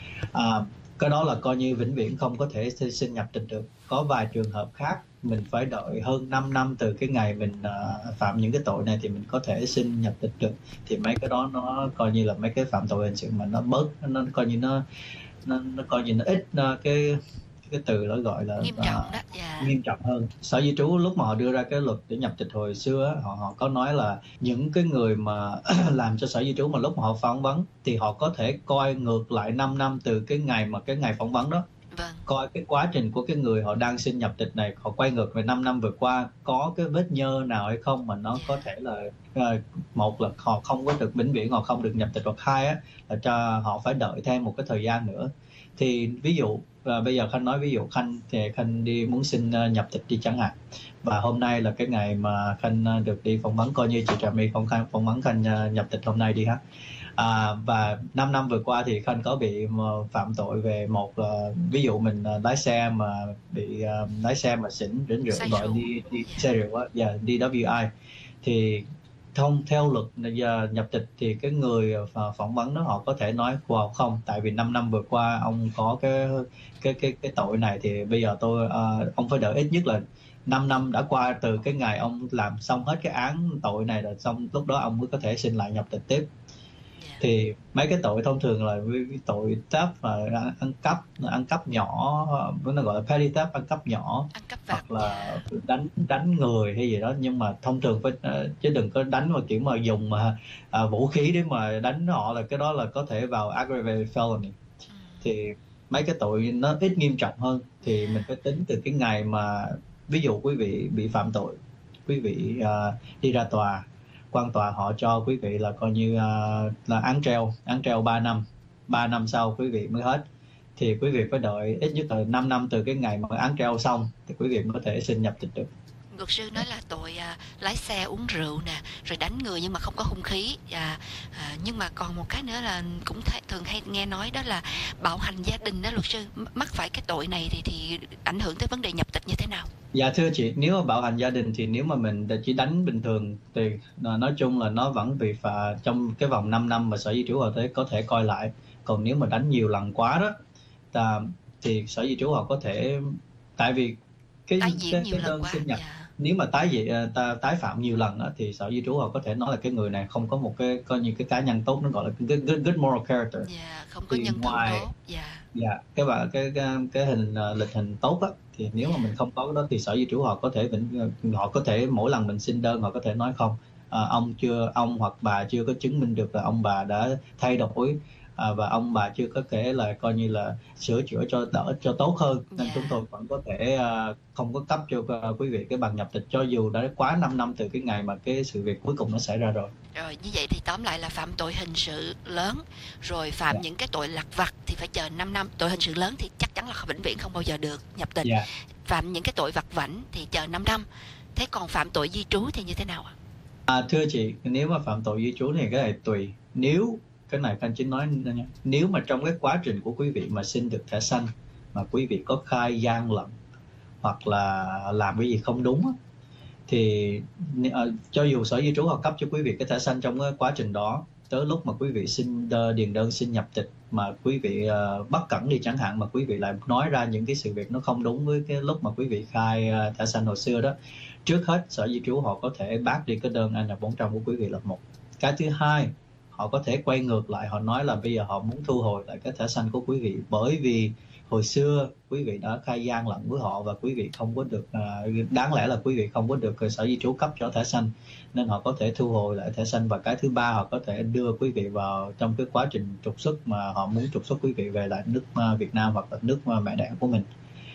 Cái đó là coi như vĩnh viễn không có thể xin nhập tịch được. Có vài trường hợp khác mình phải đợi hơn 5 năm từ cái ngày mình phạm những cái tội này thì mình có thể xin nhập tịch được. Thì mấy cái đó nó coi như là mấy cái phạm tội hình sự mà nó bớt, nó coi như nó coi như nó ít cái từ nó gọi là nghiêm trọng đó. Nghiêm trọng hơn. Sở Di trú lúc mà họ đưa ra cái luật để nhập tịch hồi xưa họ có nói là những cái người mà làm cho Sở Di trú mà lúc mà họ phỏng vấn thì họ có thể coi ngược lại 5 năm từ cái ngày phỏng vấn đó. Vâng. Coi cái quá trình của cái người họ đang xin nhập tịch này, họ quay ngược về 5 năm vừa qua có cái vết nhơ nào hay không mà nó có thể là một là họ không có được vĩnh viễn, họ không được nhập tịch, hoặc hai á là cho họ phải đợi thêm một cái thời gian nữa. Thì ví dụ bây giờ Khanh nói ví dụ Khanh đi muốn xin nhập tịch đi chẳng hạn, và hôm nay là cái ngày mà Khanh được đi phỏng vấn, coi như chị Trà My phỏng vấn Khanh nhập tịch hôm nay đi ha. Và 5 năm vừa qua thì Khanh có bị phạm tội về một ví dụ mình lái xe mà bị lái xe mà xỉn đến rượu, gọi đi xe rượu á, DWI, thì theo luật nhập tịch thì cái người phỏng vấn đó họ có thể nói không, tại vì 5 năm vừa qua ông có cái tội này thì bây giờ ông phải đợi ít nhất là 5 năm đã qua từ cái ngày ông làm xong hết cái án tội này rồi, xong lúc đó ông mới có thể xin lại nhập tịch tiếp. Thì mấy cái tội thông thường là cái tội theft và ăn cắp nhỏ, nó gọi là petty theft, ăn cắp nhỏ, Ăn cắp vặt. hoặc là đánh người hay gì đó, nhưng mà thông thường phải chứ đừng có đánh mà kiểu mà dùng vũ khí để mà đánh họ, là cái đó là có thể vào aggravated felony. Thì mấy cái tội nó ít nghiêm trọng hơn thì mình phải tính từ cái ngày mà ví dụ quý vị bị phạm tội, quý vị đi ra tòa, quan tòa họ cho quý vị là coi như là án treo 3 năm sau quý vị mới hết, thì quý vị phải đợi ít nhất là 5 năm từ cái ngày mà án treo xong thì quý vị mới có thể xin nhập tịch được. Luật sư nói là tội lái xe uống rượu nè, rồi đánh người nhưng mà không có hung khí, nhưng mà còn một cái nữa là cũng thường hay nghe nói đó là bạo hành gia đình đó luật sư. Mắc phải cái tội này thì ảnh hưởng tới vấn đề nhập tịch như thế nào? Dạ thưa chị, nếu mà bạo hành gia đình thì nếu mà mình chỉ đánh bình thường thì nói chung là nó vẫn bị phạt trong cái vòng 5 năm mà Sở Di trú họ có thể coi lại. Còn nếu mà đánh nhiều lần quá đó thì Sở Di trú họ có thể, tại vì cái đơn xin nhập, nếu mà tái phạm nhiều lần đó, thì Sở Di trú họ có thể nói là cái người này không có một cái coi như cái cá nhân tốt, nó gọi là good moral character. Không có nhân phẩm tốt. Cái lịch hình tốt á, thì nếu mà mình không có cái đó thì Sở Di trú họ có thể mỗi lần mình xin đơn họ có thể nói không, ông hoặc bà chưa có chứng minh được là ông bà đã thay đổi, và ông bà chưa có thể là coi như là sửa chữa cho tốt hơn, nên chúng tôi vẫn có thể không có cấp cho quý vị cái bằng nhập tịch cho dù đã quá 5 năm từ cái ngày mà cái sự việc cuối cùng nó xảy ra rồi. Rồi như vậy thì tóm lại là phạm tội hình sự lớn, rồi phạm những cái tội lặt vặt thì phải chờ 5 năm. Tội hình sự lớn thì chắc chắn là vĩnh viễn không bao giờ được nhập tịch. Phạm những cái tội vặt vãnh thì chờ 5 năm. Thế còn phạm tội di trú thì như thế nào ạ? Thưa chị, nếu mà phạm tội di trú thì cái này tùy. Nếu cái này Khanh Chính nói nha, nếu mà trong cái quá trình của quý vị mà xin được thẻ xanh mà quý vị có khai gian lận hoặc là làm cái gì không đúng thì cho dù Sở Di trú họ cấp cho quý vị cái thẻ xanh trong cái quá trình đó, tới lúc mà quý vị điền đơn xin nhập tịch mà quý vị bất cẩn đi chẳng hạn, mà quý vị lại nói ra những cái sự việc nó không đúng với cái lúc mà quý vị khai thẻ xanh hồi xưa đó, trước hết Sở Di trú họ có thể bác đi cái đơn N400 của quý vị là một. Cái thứ hai, họ có thể quay ngược lại, họ nói là bây giờ họ muốn thu hồi lại cái thẻ xanh của quý vị, bởi vì hồi xưa quý vị đã khai gian lận với họ và quý vị không có được, đáng lẽ là quý vị không có được Sở Di trú cấp cho thẻ xanh, nên họ có thể thu hồi lại thẻ xanh. Và cái thứ ba, họ có thể đưa quý vị vào trong cái quá trình trục xuất mà họ muốn trục xuất quý vị về lại nước Việt Nam hoặc là nước mẹ đẻ của mình.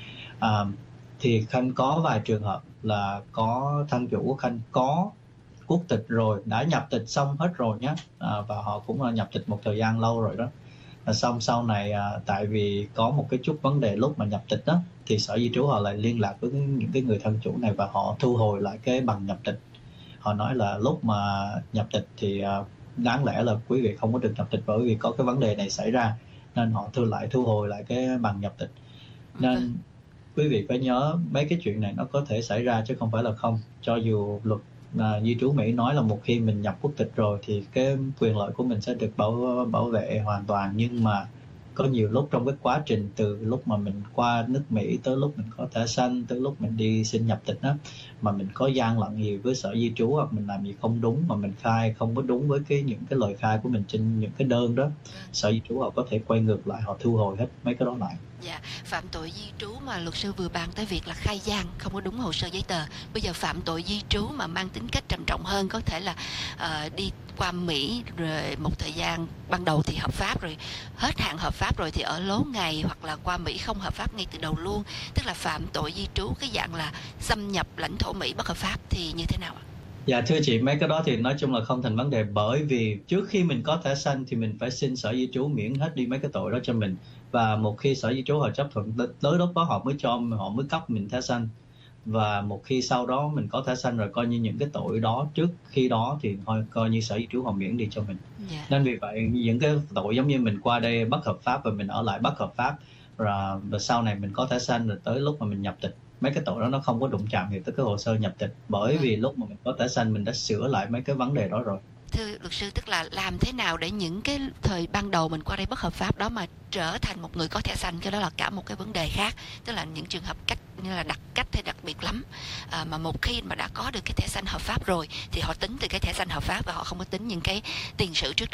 Thì Khanh có vài trường hợp là có thân chủ của Khanh có quốc tịch rồi, đã nhập tịch xong hết rồi nhé, và họ cũng nhập tịch một thời gian lâu rồi đó. Xong sau này tại vì có một cái chút vấn đề lúc mà nhập tịch đó, thì Sở Di trú họ lại liên lạc với những cái người thân chủ này và họ thu hồi lại cái bằng nhập tịch. Họ nói là lúc mà nhập tịch thì đáng lẽ là quý vị không có được nhập tịch bởi vì có cái vấn đề này xảy ra, nên họ thu hồi lại cái bằng nhập tịch. Nên quý vị phải nhớ mấy cái chuyện này nó có thể xảy ra chứ không phải là không. Cho dù luật di trú Mỹ nói là một khi mình nhập quốc tịch rồi thì cái quyền lợi của mình sẽ được bảo vệ hoàn toàn, nhưng mà có nhiều lúc trong cái quá trình từ lúc mà mình qua nước Mỹ tới lúc mình có thẻ xanh tới lúc mình đi xin nhập tịch đó, mà mình có gian lận gì với Sở Di trú hoặc mình làm gì không đúng mà mình khai không có đúng với những cái lời khai của mình trên những cái đơn đó, Sở Di trú họ có thể quay ngược lại, họ thu hồi hết mấy cái đó lại. Phạm tội di trú mà luật sư vừa bàn tới việc là khai gian không có đúng hồ sơ giấy tờ. Bây giờ phạm tội di trú mà mang tính cách trầm trọng hơn, có thể là đi qua Mỹ rồi một thời gian ban đầu thì hợp pháp, rồi hết hạn hợp pháp rồi thì ở lố ngày, hoặc là qua Mỹ không hợp pháp ngay từ đầu luôn, tức là phạm tội di trú cái dạng là xâm nhập lãnh thổ Mỹ bất hợp pháp, thì như thế nào ạ? Dạ thưa chị, mấy cái đó thì nói chung là không thành vấn đề, bởi vì trước khi mình có thẻ xanh thì mình phải xin Sở Di trú miễn hết đi mấy cái tội đó cho mình, và một khi Sở Di trú họ chấp thuận tới lúc đó họ mới cấp mình thẻ xanh, và một khi sau đó mình có thẻ xanh rồi coi như những cái tội đó trước khi đó thì thôi coi như Sở Di trú họ miễn đi cho mình. Nên vì vậy những cái tội giống như mình qua đây bất hợp pháp và mình ở lại bất hợp pháp, và sau này mình có thẻ xanh rồi tới lúc mà mình nhập tịch, mấy cái tội đó nó không có đụng chạm gì tới cái hồ sơ nhập tịch, bởi vì lúc mà mình có thẻ xanh mình đã sửa lại mấy cái vấn đề đó rồi. Thưa luật sư, tức là làm thế nào để những cái thời ban đầu mình qua đây bất hợp pháp đó mà trở thành một người có thẻ xanh, cái đó là cả một cái vấn đề khác. Tức là những trường hợp như là đặc cách hay đặc biệt lắm, mà một khi mà đã có được cái thẻ xanh hợp pháp rồi thì họ tính từ cái thẻ xanh hợp pháp và họ không có tính những cái tiền sử trước đó.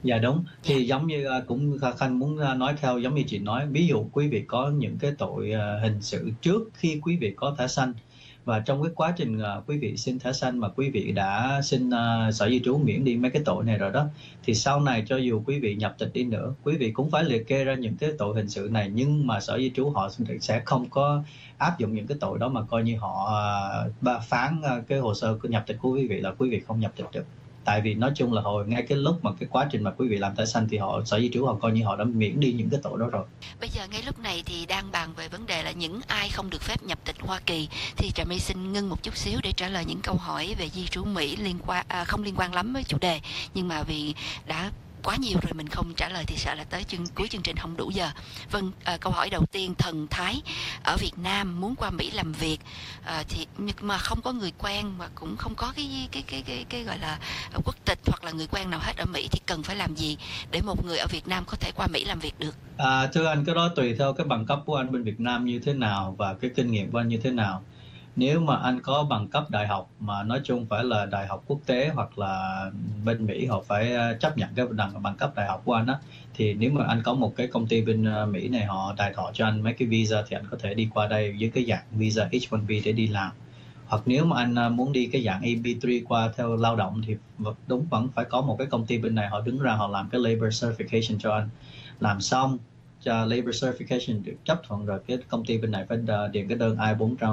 Dạ đúng. Thì giống như cũng Khanh muốn nói theo giống như chị nói, ví dụ quý vị có những cái tội hình sự trước khi quý vị có thẻ xanh, và trong cái quá trình quý vị xin thẻ xanh mà quý vị đã xin sở di trú miễn đi mấy cái tội này rồi đó, thì sau này cho dù quý vị nhập tịch đi nữa, quý vị cũng phải liệt kê ra những cái tội hình sự này, nhưng mà sở di trú họ sẽ không có áp dụng những cái tội đó, mà coi như họ phán cái hồ sơ nhập tịch của quý vị là quý vị không nhập tịch được. Tại vì nói chung là hồi ngay cái lúc mà cái quá trình mà quý vị làm thẻ xanh thì sở di trú họ coi như họ đã miễn đi những cái tội đó rồi. Bây giờ ngay lúc này thì đang bàn về vấn đề là những ai không được phép nhập tịch Hoa Kỳ, thì Trà My xin ngưng một chút xíu để trả lời những câu hỏi về di trú Mỹ không liên quan lắm với chủ đề, nhưng mà vì đã quá nhiều rồi mình không trả lời thì sợ là tới cuối chương trình không đủ giờ. Vâng, câu hỏi đầu tiên, thần Thái ở Việt Nam muốn qua Mỹ làm việc thì mà không có người quen và cũng không có cái gọi là quốc tịch hoặc là người quen nào hết ở Mỹ thì cần phải làm gì để một người ở Việt Nam có thể qua Mỹ làm việc được? Thưa anh, cái đó tùy theo cái bằng cấp của anh bên Việt Nam như thế nào và cái kinh nghiệm của anh như thế nào. Nếu mà anh có bằng cấp đại học mà nói chung phải là đại học quốc tế hoặc là bên Mỹ họ phải chấp nhận cái bằng cấp đại học của anh á, thì nếu mà anh có một cái công ty bên Mỹ này họ đài thọ cho anh mấy cái visa thì anh có thể đi qua đây với cái dạng visa H1B để đi làm. Hoặc nếu mà anh muốn đi cái dạng EB3 qua theo lao động thì đúng vẫn phải có một cái công ty bên này họ đứng ra họ làm cái labor certification cho anh. Làm xong cho labor certification được chấp thuận rồi, cái công ty bên này phải điền cái đơn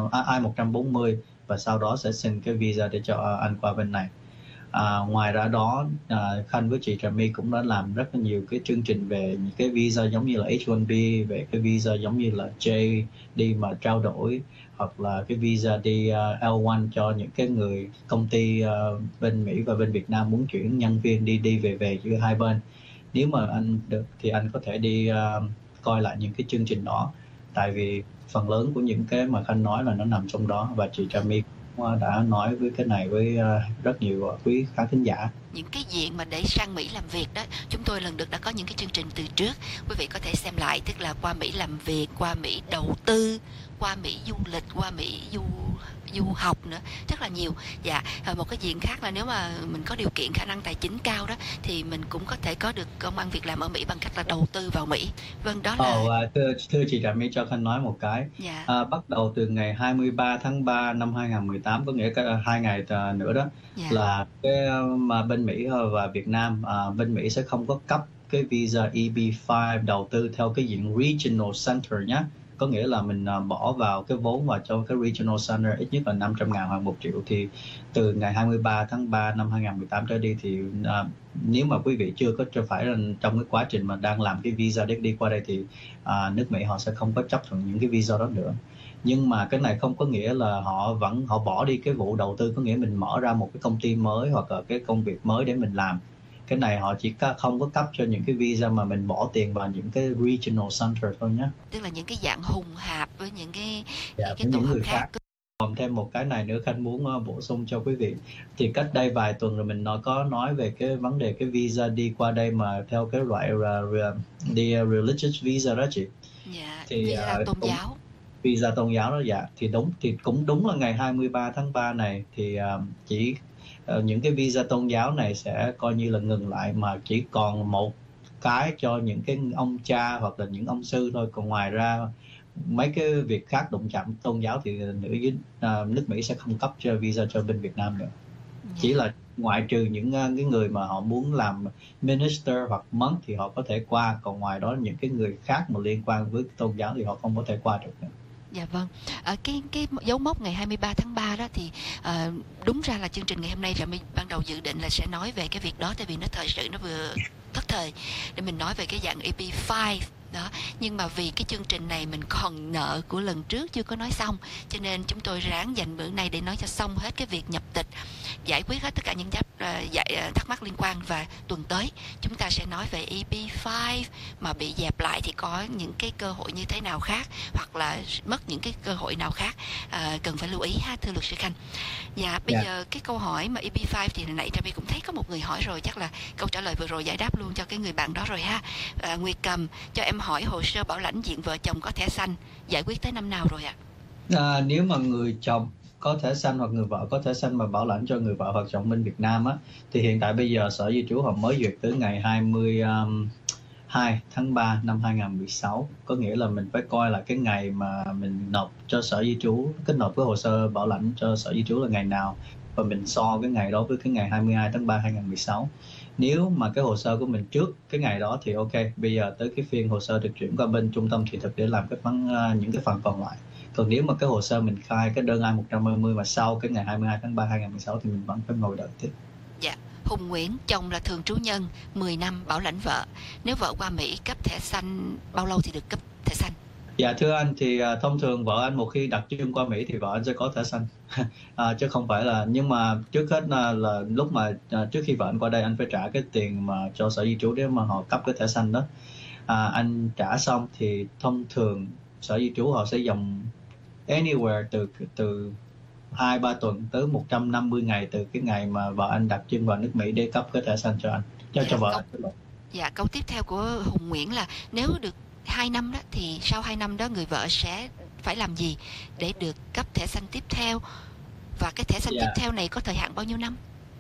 I-140 và sau đó sẽ xin cái visa để cho anh qua bên này. Ngoài ra đó, Khanh với chị Trà My cũng đã làm rất là nhiều cái chương trình về những cái visa giống như là H1B, về cái visa giống như là J đi mà trao đổi, hoặc là cái visa đi L1 cho những cái người công ty bên Mỹ và bên Việt Nam muốn chuyển nhân viên đi về giữa hai bên. Nếu mà anh được thì anh có thể đi coi lại những cái chương trình đó, tại vì phần lớn của những cái mà Khanh nói là nó nằm trong đó, và chị Trà My đã nói với cái này với rất nhiều quý khán thính giả. Những cái diện mà để sang Mỹ làm việc đó, chúng tôi lần lượt đã có những cái chương trình từ trước, quý vị có thể xem lại, tức là qua Mỹ làm việc, qua Mỹ đầu tư, qua Mỹ du lịch, qua Mỹ du học nữa, rất là nhiều. Dạ, một cái diện khác là nếu mà mình có điều kiện khả năng tài chính cao đó thì mình cũng có thể có được công ăn việc làm ở Mỹ bằng cách là đầu tư vào Mỹ. Vâng, đó là thưa chị Trà My, cho Khanh nói một cái. Dạ. Bắt đầu từ ngày 23 tháng 3 năm 2018, có nghĩa là 2 ngày nữa đó. Dạ. Là cái mà bên Mỹ và Việt Nam, bên Mỹ sẽ không có cấp cái visa EB5 đầu tư theo cái diện regional center nhé. Có nghĩa là mình bỏ vào cái vốn vào trong cái regional center ít nhất là 500.000 hoặc 1 triệu. Thì từ ngày 23 tháng 3 năm 2018 trở đi thì nếu mà quý vị chưa có phải là trong cái quá trình mà đang làm cái visa để đi qua đây thì nước Mỹ họ sẽ không có chấp thuận những cái visa đó nữa. Nhưng mà cái này không có nghĩa là họ bỏ đi cái vụ đầu tư, có nghĩa mình mở ra một cái công ty mới hoặc là cái công việc mới để mình làm. Cái này họ chỉ không có cấp cho những cái visa mà mình bỏ tiền vào những cái regional center thôi nhé. Tức là những cái dạng hùng hạp với những cái tổ hợp khác. Còn thêm một cái này nữa Khanh muốn bổ sung cho quý vị. Thì cách đây vài tuần rồi mình có nói về cái vấn đề cái visa đi qua đây mà theo cái loại đi religious visa đó chị. Dạ, thì visa tôn giáo. Visa tôn giáo đó, dạ. Thì cũng đúng là ngày 23 tháng 3 này thì chỉ những cái visa tôn giáo này sẽ coi như là ngừng lại, mà chỉ còn một cái cho những cái ông cha hoặc là những ông sư thôi. Còn ngoài ra mấy cái việc khác đụng chạm tôn giáo thì nước Mỹ sẽ không cấp cho visa cho bên Việt Nam nữa. Chỉ là ngoại trừ những cái người mà họ muốn làm minister hoặc monk thì họ có thể qua, còn ngoài đó những cái người khác mà liên quan với tôn giáo thì họ không có thể qua được nữa. Dạ vâng, cái dấu mốc ngày 23 tháng 3 đó thì đúng ra là chương trình ngày hôm nay Trà My ban đầu dự định là sẽ nói về cái việc đó, tại vì nó thời sự nó vừa thất thời để mình nói về cái dạng EP5 đó. Nhưng mà vì cái chương trình này mình còn nợ của lần trước chưa có nói xong, cho nên chúng tôi ráng dành bữa nay để nói cho xong hết cái việc nhập tịch, giải quyết hết tất cả những thắc mắc liên quan. Và tuần tới chúng ta sẽ nói về EP5 mà bị dẹp lại thì có những cái cơ hội như thế nào khác, hoặc là mất những cái cơ hội nào khác cần phải lưu ý ha, thưa luật sư Khanh. Dạ, bây giờ cái câu hỏi mà EP5 thì nãy Trà My cũng thấy có một người hỏi rồi, chắc là câu trả lời vừa rồi giải đáp luôn cho cái người bạn đó rồi ha. Nguyệt Cầm cho em hỏi hồ sơ bảo lãnh diện vợ chồng có thẻ xanh giải quyết tới năm nào rồi ạ? Nếu mà người chồng có thẻ xanh hoặc người vợ có thẻ xanh mà bảo lãnh cho người vợ hoặc chồng bên Việt Nam á, thì hiện tại bây giờ Sở Di trú họ mới duyệt tới ngày 22 tháng 3 năm 2016. Có nghĩa là mình phải coi là cái ngày mà mình nộp cho Sở Di trú, cái nộp cái hồ sơ bảo lãnh cho Sở Di trú là ngày nào, và mình so cái ngày đó với cái ngày 22 tháng 3 2016. Nếu mà cái hồ sơ của mình trước cái ngày đó thì ok, bây giờ tới cái phiên hồ sơ được chuyển qua bên trung tâm thị thực để làm những cái phần còn lại. Còn nếu mà cái hồ sơ mình khai cái đơn I-130 mà sau cái ngày 22 tháng 3 2016 thì mình vẫn phải ngồi đợi tiếp. Dạ, Hùng Nguyễn, chồng là thường trú nhân, 10 năm bảo lãnh vợ. Nếu vợ qua Mỹ cấp thẻ xanh, bao lâu thì được cấp thẻ xanh? Dạ thưa anh, thì thông thường vợ anh một khi đặt chân qua Mỹ thì vợ anh sẽ có thẻ xanh. Chứ không phải là, nhưng mà trước hết là lúc mà trước khi vợ anh qua đây anh phải trả cái tiền mà cho Sở Di trú để mà họ cấp cái thẻ xanh đó. Anh trả xong thì thông thường Sở Di trú họ sẽ dòng anywhere từ 2-3 tuần tới 150 ngày từ cái ngày mà vợ anh đặt chân vào nước Mỹ để cấp cái thẻ xanh cho anh, cho vợ anh. Dạ, câu tiếp theo của Hùng Nguyễn là nếu được 2 năm đó thì sau 2 năm đó người vợ sẽ phải làm gì để được cấp thẻ xanh tiếp theo, và cái thẻ xanh tiếp theo này có thời hạn bao nhiêu năm?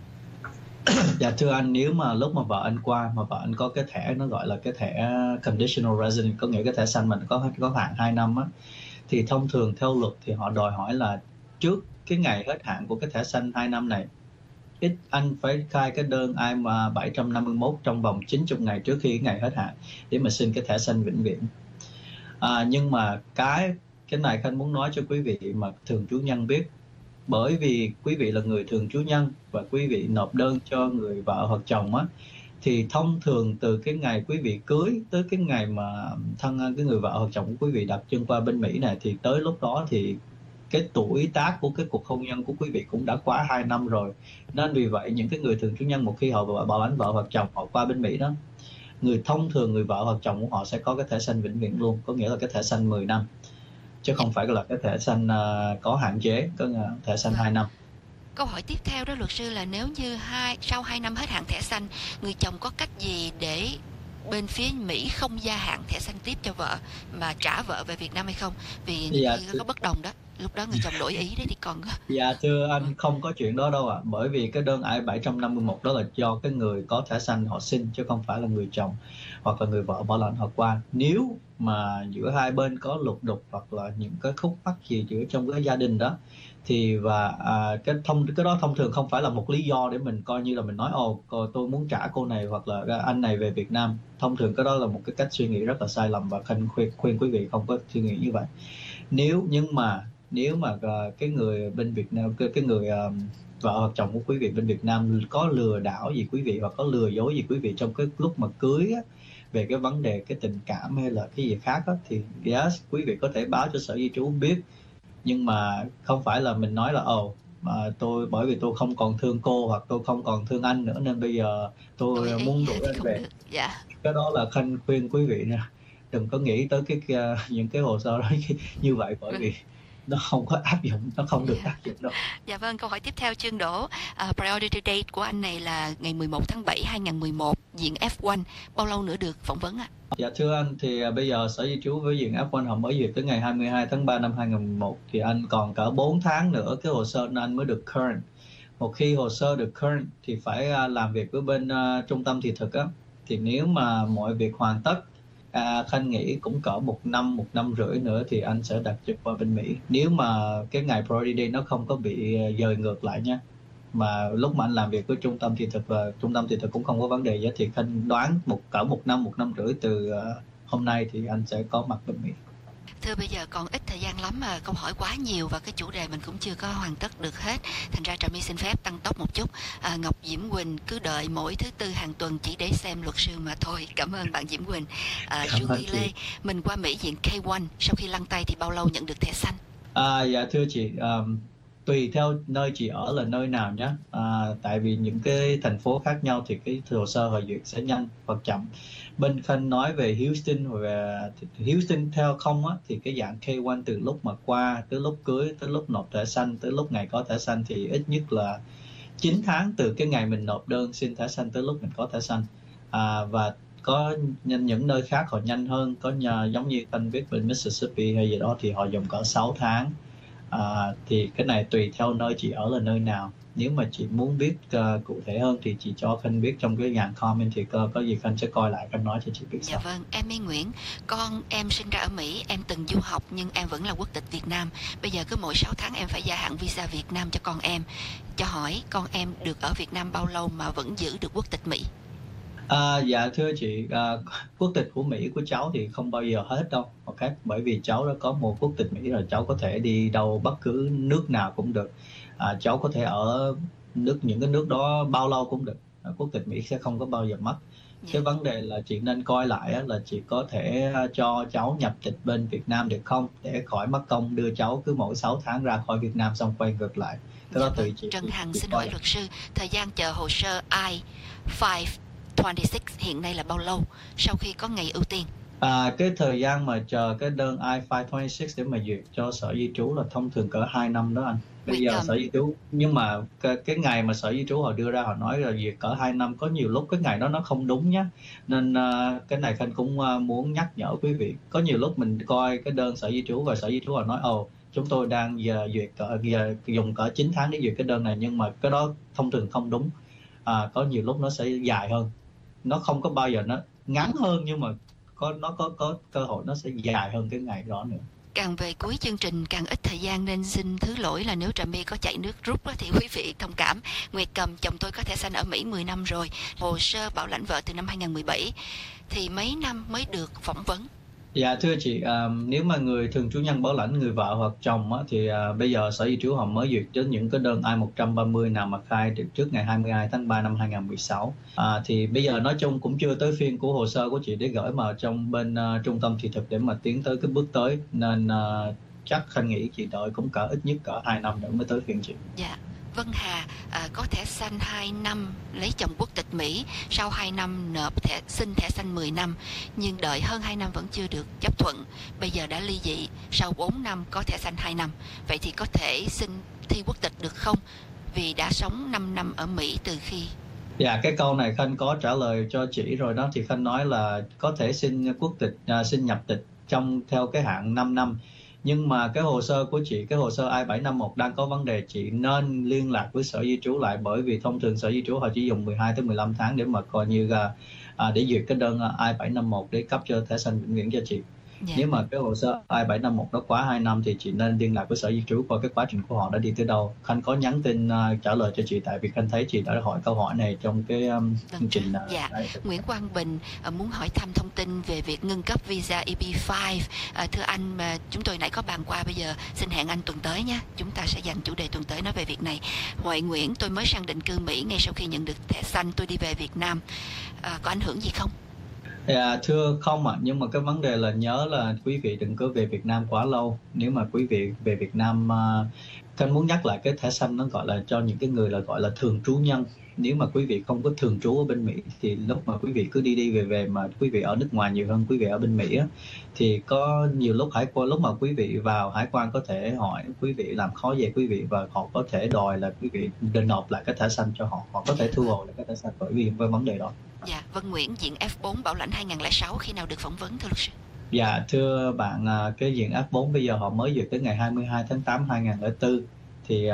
Dạ thưa anh, nếu mà lúc mà vợ anh qua mà vợ anh có cái thẻ nó gọi là cái thẻ conditional resident, có nghĩa cái thẻ xanh mình có hạn 2 năm á, thì thông thường theo luật thì họ đòi hỏi là trước cái ngày hết hạn của cái thẻ xanh 2 năm này, anh phải khai cái đơn I-751 trong vòng 90 ngày trước khi ngày hết hạn để mà xin cái thẻ xanh vĩnh viễn. Nhưng mà cái này Khanh muốn nói cho quý vị mà thường trú nhân biết, bởi vì quý vị là người thường trú nhân và quý vị nộp đơn cho người vợ hoặc chồng á, thì thông thường từ cái ngày quý vị cưới tới cái ngày mà cái người vợ hoặc chồng của quý vị đặt chân qua bên Mỹ này, thì tới lúc đó thì cái tuổi tác của cái cuộc hôn nhân của quý vị cũng đã quá 2 năm rồi. Nên vì vậy những cái người thường trú nhân một khi họ bảo lãnh vợ hoặc chồng họ qua bên Mỹ đó, thông thường người vợ hoặc chồng của họ sẽ có cái thẻ xanh vĩnh viễn luôn, có nghĩa là cái thẻ xanh 10 năm chứ không phải là cái thẻ xanh có hạn chế, có thẻ xanh 2 năm. Câu hỏi tiếp theo đó luật sư là nếu như sau 2 năm hết hạn thẻ xanh, người chồng có cách gì để bên phía Mỹ không gia hạn thẻ xanh tiếp cho vợ mà trả vợ về Việt Nam hay không? Vì có bất đồng đó, lúc đó người chồng đổi ý đấy thì còn... Dạ thưa anh, không có chuyện đó đâu ạ. Bởi vì cái đơn I-751 đó là do cái người có thẻ xanh họ xin, chứ không phải là người chồng hoặc là người vợ bảo lãnh họ qua. Nếu mà giữa hai bên có lục đục hoặc là những cái khúc mắc gì giữa trong cái gia đình đó, thì cái đó thông thường không phải là một lý do để mình coi như là mình nói tôi muốn trả cô này hoặc là anh này về Việt Nam. Thông thường cái đó là một cái cách suy nghĩ rất là sai lầm, và Khanh khuyên quý vị không có suy nghĩ như vậy. Nếu mà cái người bên Việt Nam, cái người vợ hoặc chồng của quý vị bên Việt Nam có lừa đảo gì quý vị hoặc có lừa dối gì quý vị trong cái lúc mà cưới á, về cái vấn đề cái tình cảm hay là cái gì khác á, thì quý vị có thể báo cho Sở Di trú biết. Nhưng mà không phải là mình nói là bởi vì tôi không còn thương cô hoặc tôi không còn thương anh nữa nên bây giờ tôi muốn đuổi anh về. Cái đó là Khanh khuyên quý vị nha, đừng có nghĩ tới những cái hồ sơ đó như vậy, bởi vì nó không có áp dụng, nó không được áp dụng đâu. Dạ vâng, câu hỏi tiếp theo Trương Đỗ. Priority date của anh này là ngày 11 tháng 7 2011, diện F1, bao lâu nữa được phỏng vấn ạ? Dạ thưa anh, thì bây giờ Sở Di trú với diện F1 họ mới duyệt tới ngày 22 tháng 3 năm 2011, thì anh còn cỡ 4 tháng nữa cái hồ sơ anh mới được current. Một khi hồ sơ được current thì phải làm việc với bên trung tâm thị thực á, thì nếu mà mọi việc hoàn tất, Khanh nghĩ cũng cỡ 1 năm rưỡi nữa thì anh sẽ đặt chân qua bên Mỹ. Nếu mà cái ngày priority day nó không có bị dời ngược lại nha, mà lúc mà anh làm việc với trung tâm thị thực và trung tâm thị thực cũng không có vấn đề gì, thì Khanh đoán cỡ 1 năm rưỡi từ hôm nay thì anh sẽ có mặt bên Mỹ. Thưa, bây giờ còn ít thời gian lắm mà câu hỏi quá nhiều và cái chủ đề mình cũng chưa có hoàn tất được hết. Thành ra Trà My xin phép tăng tốc một chút. Ngọc Diễm Quỳnh cứ đợi mỗi thứ Tư hàng tuần chỉ để xem luật sư mà thôi. Cảm ơn bạn Diễm Quỳnh. Julie Lê, mình qua Mỹ diện K1 sau khi lăn tay thì bao lâu nhận được thẻ xanh? Dạ thưa chị, tùy theo nơi chị ở là nơi nào nhé. Tại vì những cái thành phố khác nhau thì cái hồ sơ họ duyệt sẽ nhanh hoặc chậm. Bên Khanh nói về Houston theo không á, thì cái dạng K1 từ lúc mà qua tới lúc cưới tới lúc nộp thẻ xanh tới lúc ngày có thẻ xanh thì ít nhất là 9 tháng từ cái ngày mình nộp đơn xin thẻ xanh tới lúc mình có thẻ xanh. Và có những nơi khác họ nhanh hơn, giống như Khanh biết bên Mississippi hay gì đó thì họ dùng cỡ 6 tháng. Thì cái này tùy theo nơi chị ở là nơi nào. Nếu mà chị muốn biết cụ thể hơn thì chị cho Khanh biết trong cái dàn comment, thì có gì Khanh sẽ coi lại, Khanh nói cho chị biết Dạ sau. vâng, em Miên Nguyễn, con em sinh ra ở Mỹ, em từng du học nhưng em vẫn là quốc tịch Việt Nam. Bây giờ cứ mỗi 6 tháng em phải gia hạn visa Việt Nam cho con em. Cho hỏi con em được ở Việt Nam bao lâu mà vẫn giữ được quốc tịch Mỹ? Dạ thưa chị, quốc tịch của Mỹ của cháu thì không bao giờ hết đâu, ok? Bởi vì cháu đã có một quốc tịch Mỹ rồi, cháu có thể đi đâu bất cứ nước nào cũng được. Cháu có thể ở những cái nước đó bao lâu cũng được. Quốc tịch Mỹ sẽ không có bao giờ mất. Cái vấn đề là chị nên coi lại là chị có thể cho cháu nhập tịch bên Việt Nam được không, để khỏi mất công đưa cháu cứ mỗi 6 tháng ra khỏi Việt Nam xong quay ngược lại. Cái đó tùy chị. Trân Hằng chị xin coi hỏi lại. luật sư, thời gian chờ hồ sơ I-526 hiện nay là bao lâu sau khi có ngày ưu tiên? Cái thời gian mà chờ cái đơn I-526 để mà duyệt cho sở di trú là thông thường cỡ 2 năm đó anh. Bây giờ sở di trú, nhưng mà cái ngày mà sở di trú họ đưa ra, họ nói là duyệt cỡ 2 năm, có nhiều lúc cái ngày đó nó không đúng nhá. Nên cái này Khanh cũng muốn nhắc nhở quý vị. Có nhiều lúc mình coi cái đơn sở di trú và sở di trú họ nói chúng tôi đang duyệt dùng cỡ 9 tháng để duyệt cái đơn này, nhưng mà cái đó thông thường không đúng. Có nhiều lúc nó sẽ dài hơn. Nó không có bao giờ nó ngắn hơn, nhưng mà nó có cơ hội nó sẽ dài hơn cái ngày đó nữa. Càng về cuối chương trình càng ít thời gian nên xin thứ lỗi là nếu Trà My có chạy nước rút thì quý vị thông cảm. Nguyệt Cầm, chồng tôi có thẻ xanh ở Mỹ 10 năm rồi, hồ sơ bảo lãnh vợ từ năm 2017, thì mấy năm mới được phỏng vấn? Dạ thưa chị, nếu mà người thường trú nhân bảo lãnh, người vợ hoặc chồng thì bây giờ sở di trú họ mới duyệt cho những cái đơn I-130 nào mà khai được trước ngày 22 tháng 3 năm 2016. Thì bây giờ nói chung cũng chưa tới phiên của hồ sơ của chị để gửi vào trong bên trung tâm thị thực để mà tiến tới cái bước tới, nên chắc Khanh nghĩ chị đợi cũng cỡ ít nhất cỡ 2 năm nữa mới tới phiên chị. Dạ. Vân Hà có thẻ xanh 2 năm, lấy chồng quốc tịch Mỹ, sau 2 năm nộp xin thẻ xanh 10 năm, nhưng đợi hơn 2 năm vẫn chưa được chấp thuận. Bây giờ đã ly dị, sau 4 năm có thẻ xanh 2 năm. Vậy thì có thể xin thi quốc tịch được không? Vì đã sống 5 năm ở Mỹ từ khi... Dạ, cái câu này Khanh có trả lời cho chị rồi đó. Thì Khanh nói là có thể xin quốc tịch, xin nhập tịch theo cái hạn 5 năm. Nhưng mà cái hồ sơ của chị, cái hồ sơ I-751 đang có vấn đề, chị nên liên lạc với sở di trú lại, bởi vì thông thường sở di trú họ chỉ dùng 12 tới 15 tháng để mà coi như để duyệt cái đơn I-751 để cấp cho thẻ xanh vĩnh viễn cho chị. Nếu mà cái hồ sơ I-751 nó quá 2 năm thì chị nên liên lạc với sở di trú coi cái quá trình của họ đã đi tới đâu. Khanh có nhắn tin trả lời cho chị, tại vì Khanh thấy chị đã hỏi câu hỏi này trong cái chương trình. Dạ. Nguyễn Quang Bình muốn hỏi thăm thông tin về việc ngưng cấp visa EB5. Thưa anh, mà chúng tôi nãy có bàn qua, bây giờ xin hẹn anh tuần tới nhé. Chúng ta sẽ dành chủ đề tuần tới nói về việc này. Huệ Nguyễn, tôi mới sang định cư Mỹ, ngay sau khi nhận được thẻ xanh tôi đi về Việt Nam. Có ảnh hưởng gì không? Dạ, thưa không ạ, nhưng mà cái vấn đề là nhớ là quý vị đừng có về Việt Nam quá lâu. Nếu mà quý vị về Việt Nam, Khanh muốn nhắc lại cái thẻ xanh nó gọi là cho những cái người là gọi là thường trú nhân. Nếu mà quý vị không có thường trú ở bên Mỹ thì lúc mà quý vị cứ đi về mà quý vị ở nước ngoài nhiều hơn quý vị ở bên Mỹ thì có nhiều lúc lúc mà quý vị vào hải quan có thể hỏi quý vị, làm khó về quý vị, và họ có thể đòi là quý vị nên nộp lại cái thẻ xanh cho họ, họ có thể thu hồi lại cái thẻ xanh bởi vì với vấn đề đó. Dạ, Vân Nguyễn, diện F4 bảo lãnh 2006 khi nào được phỏng vấn thưa luật sư? Dạ thưa bạn, cái diện F4 bây giờ họ mới duyệt tới ngày 22 tháng 8 2004 thì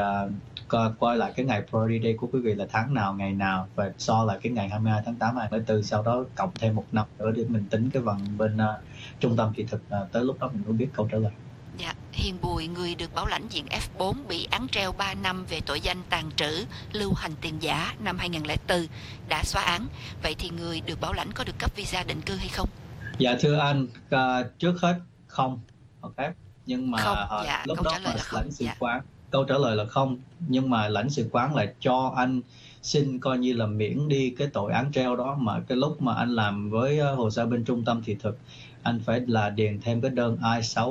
coi lại cái ngày priority day của quý vị là tháng nào, ngày nào, và so lại cái ngày 22 tháng 8 2004, sau đó cộng thêm 1 năm nữa để mình tính cái phần bên trung tâm thị thực, tới lúc đó mình mới biết câu trả lời. Dạ, Hiền Bùi, người được bảo lãnh diện F4 bị án treo 3 năm về tội danh tàng trữ, lưu hành tiền giả năm 2004, đã xóa án. Vậy thì người được bảo lãnh có được cấp visa định cư hay không? Dạ thưa anh, trước hết không, ok. Nhưng mà không, lúc đó mà lãnh sự quán, câu trả lời là không, nhưng mà lãnh sự quán lại cho anh xin coi như là miễn đi cái tội án treo đó. Mà cái lúc mà anh làm với hồ sơ bên trung tâm thị thực, anh phải là điền thêm cái đơn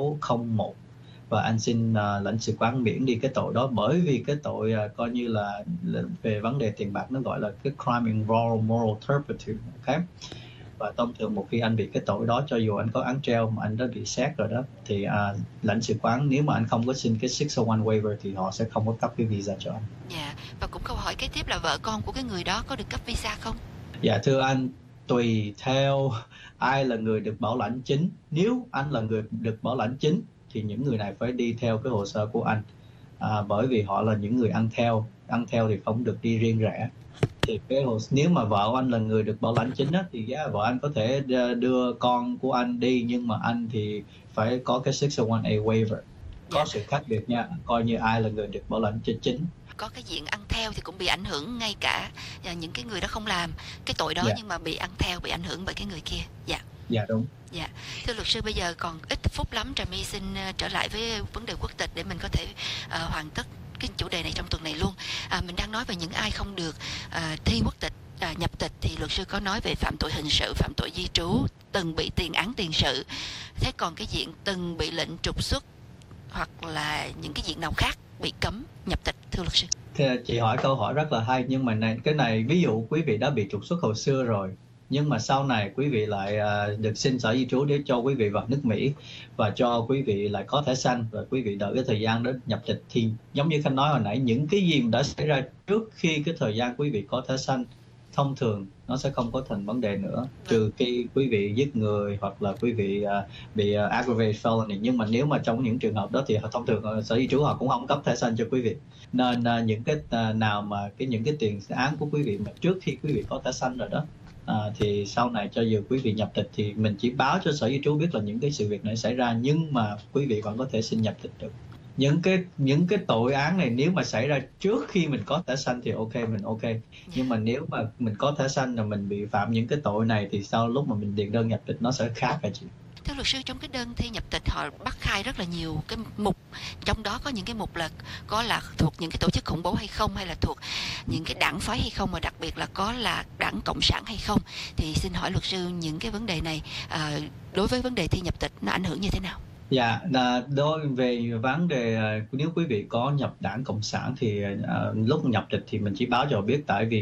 I-601 và anh xin lãnh sự quán miễn đi cái tội đó, bởi vì cái tội coi như là về vấn đề tiền bạc, nó gọi là cái crime involving moral turpitude, ok. Và thông thường một khi anh bị cái tội đó, cho dù anh có án treo mà anh đã bị xét rồi đó, thì lãnh sự quán nếu mà anh không có xin cái 601 waiver thì họ sẽ không có cấp cái visa cho anh. Dạ, và cũng câu hỏi kế tiếp là vợ con của cái người đó có được cấp visa không? Dạ thưa anh, tùy theo ai là người được bảo lãnh chính. Nếu anh là người được bảo lãnh chính thì những người này phải đi theo cái hồ sơ của anh. bởi vì họ là những người ăn theo thì không được đi riêng rẽ. Thì nếu mà vợ anh là người được bảo lãnh chính á, thì vợ anh có thể đưa con của anh đi, nhưng mà anh thì phải có cái 601A waiver. Có sự khác biệt nha, coi như ai là người được bảo lãnh chính. Có cái diện ăn theo thì cũng bị ảnh hưởng, ngay cả những cái người đó không làm cái tội đó nhưng mà bị ăn theo, bị ảnh hưởng bởi cái người kia. Dạ đúng. Dạ, thưa luật sư, bây giờ còn ít phút lắm, Trà My xin trở lại với vấn đề quốc tịch để mình có thể hoàn tất cái chủ đề này trong tuần này luôn. Mình đang nói về những ai không được thi quốc tịch, nhập tịch, thì luật sư có nói về phạm tội hình sự, phạm tội di trú, từng bị tiền án tiền sự. Thế còn cái diện từng bị lệnh trục xuất hoặc là những cái diện nào khác bị cấm nhập tịch, thưa luật sư? Chị hỏi câu hỏi rất là hay, nhưng mà cái này ví dụ quý vị đã bị trục xuất hồi xưa rồi, nhưng mà sau này quý vị lại được xin sở di trú để cho quý vị vào nước Mỹ và cho quý vị lại có thẻ xanh, và quý vị đợi cái thời gian đó nhập tịch, thì giống như Khanh nói hồi nãy, những cái gì đã xảy ra trước khi cái thời gian quý vị có thẻ xanh thông thường nó sẽ không có thành vấn đề nữa, trừ khi quý vị giết người hoặc là quý vị bị aggravated felony. Nhưng mà nếu mà trong những trường hợp đó thì thông thường sở di trú họ cũng không cấp thẻ xanh cho quý vị. Nên những cái nào mà những cái tiền án của quý vị mà trước khi quý vị có thẻ xanh rồi đó, thì sau này cho dù quý vị nhập tịch thì mình chỉ báo cho sở di trú biết là những cái sự việc này xảy ra, nhưng mà quý vị vẫn có thể xin nhập tịch được. Những cái tội án này nếu mà xảy ra trước khi mình có thẻ xanh thì mình ok. Nhưng mà nếu mà mình có thẻ xanh là mình bị phạm những cái tội này thì sau lúc mà mình điền đơn nhập tịch nó sẽ khác hả chị? Thưa luật sư, trong cái đơn thi nhập tịch họ bắt khai rất là nhiều cái mục, trong đó có những cái mục là có là thuộc những cái tổ chức khủng bố hay không, hay là thuộc những cái đảng phái hay không, mà đặc biệt là có là đảng Cộng sản hay không. Thì xin hỏi luật sư, những cái vấn đề này đối với vấn đề thi nhập tịch nó ảnh hưởng như thế nào? Dạ, đối về vấn đề nếu quý vị có nhập đảng Cộng sản thì lúc nhập tịch thì mình chỉ báo cho biết, tại vì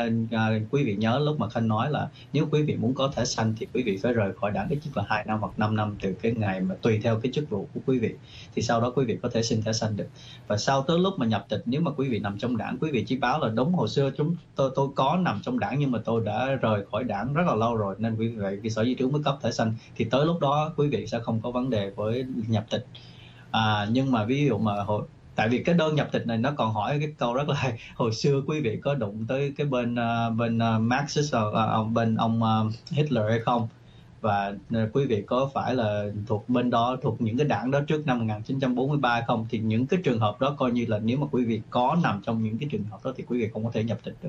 quý vị nhớ lúc mà Khanh nói là nếu quý vị muốn có thẻ xanh thì quý vị phải rời khỏi đảng ít nhất là 2 năm hoặc 5 năm từ cái ngày mà tùy theo cái chức vụ của quý vị, thì sau đó quý vị có thể xin thẻ xanh được. Và sau tới lúc mà nhập tịch, nếu mà quý vị nằm trong đảng, quý vị chỉ báo là đúng hồi xưa tôi có nằm trong đảng nhưng mà tôi đã rời khỏi đảng rất là lâu rồi, nên quý vị cái sở di trú mới cấp thẻ xanh, thì tới lúc đó quý vị sẽ không có vấn đề với nhập tịch. Nhưng mà ví dụ mà tại vì cái đơn nhập tịch này nó còn hỏi cái câu rất là hồi xưa quý vị có đụng tới cái bên Marxist bên ông Hitler hay không, và quý vị có phải là thuộc bên đó, thuộc những cái đảng đó trước năm 1943 hay không, thì những cái trường hợp đó coi như là nếu mà quý vị có nằm trong những cái trường hợp đó thì quý vị không có thể nhập tịch được.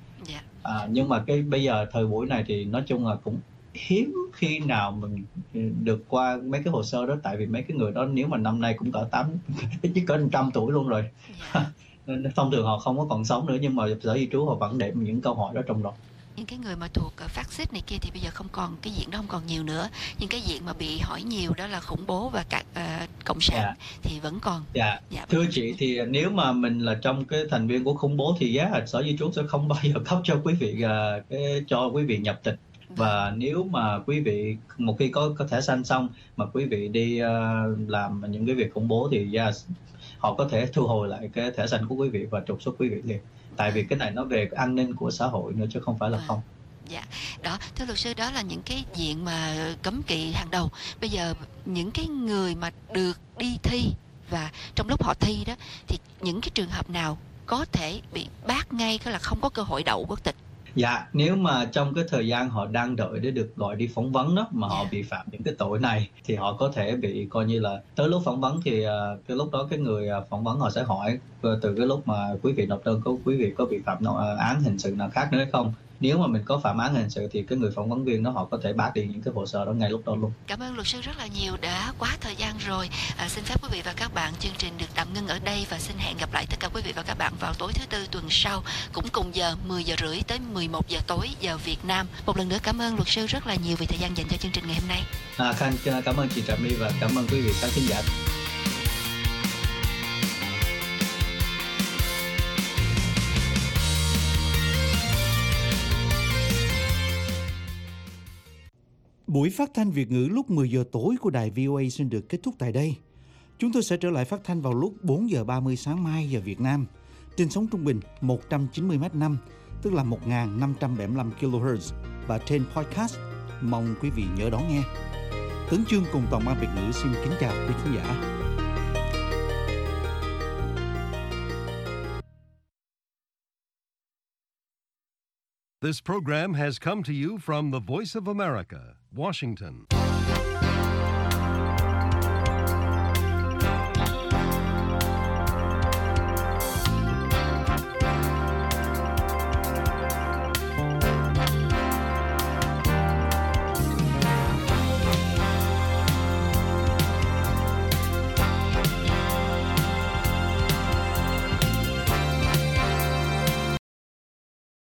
Nhưng mà cái bây giờ thời buổi này thì nói chung là cũng hiếm khi nào mình được qua mấy cái hồ sơ đó, tại vì mấy cái người đó nếu mà năm nay cũng ít nhất cỡ 100 tuổi luôn rồi. Nên thông thường họ không có còn sống nữa, nhưng mà sở di trú họ vẫn để những câu hỏi đó trong đó. Những cái người mà thuộc phát xít này kia thì bây giờ không còn, cái diện đó không còn nhiều nữa. Nhưng cái diện mà bị hỏi nhiều đó là khủng bố và các cộng sản thì vẫn còn. Thưa chị, thì nếu mà mình là trong cái thành viên của khủng bố thì sở di trú sẽ không bao giờ cấp cho quý vị cho quý vị nhập tịch. Và nếu mà quý vị một khi có thẻ xanh xong mà quý vị đi làm những cái việc khủng bố thì họ có thể thu hồi lại cái thẻ xanh của quý vị và trục xuất quý vị liền. Tại vì cái này nó về cái an ninh của xã hội nữa chứ không phải là không. Đó, thưa luật sư, đó là những cái diện mà cấm kỵ hàng đầu. Bây giờ những cái người mà được đi thi và trong lúc họ thi đó thì những cái trường hợp nào có thể bị bác ngay, là không có cơ hội đậu quốc tịch? Nếu mà trong cái thời gian họ đang đợi để được gọi đi phỏng vấn đó mà họ bị phạm những cái tội này thì họ có thể bị coi như là tới lúc phỏng vấn thì cái lúc đó cái người phỏng vấn họ sẽ hỏi từ cái lúc mà quý vị nộp đơn quý vị có bị phạm án hình sự nào khác nữa hay không. Nếu mà mình có phạm án hình sự thì cái người phỏng vấn viên đó họ có thể bác đi những cái hồ sơ đó ngay lúc đó luôn. Cảm ơn luật sư rất là nhiều, đã quá thời gian rồi. Xin phép quý vị và các bạn, chương trình được tạm ngưng ở đây và xin hẹn gặp lại tất cả quý vị và các bạn vào tối thứ Tư tuần sau, cũng cùng giờ 10 giờ rưỡi tới 11 giờ tối giờ Việt Nam. Một lần nữa cảm ơn luật sư rất là nhiều vì thời gian dành cho chương trình ngày hôm nay. Khanh cảm ơn chị Trà My và cảm ơn quý vị khán thính giả. Buổi phát thanh Việt ngữ lúc 10 giờ tối của đài VOA xin được kết thúc tại đây. Chúng tôi sẽ trở lại phát thanh vào lúc 4 giờ 30 sáng mai giờ Việt Nam trên sóng trung bình 190m5, tức là 1575 kHz và trên podcast. Mong quý vị nhớ đón nghe. Tấn Chương cùng toàn ban Việt ngữ xin kính chào quý khán giả. This program has come to you from the Voice of America, Washington.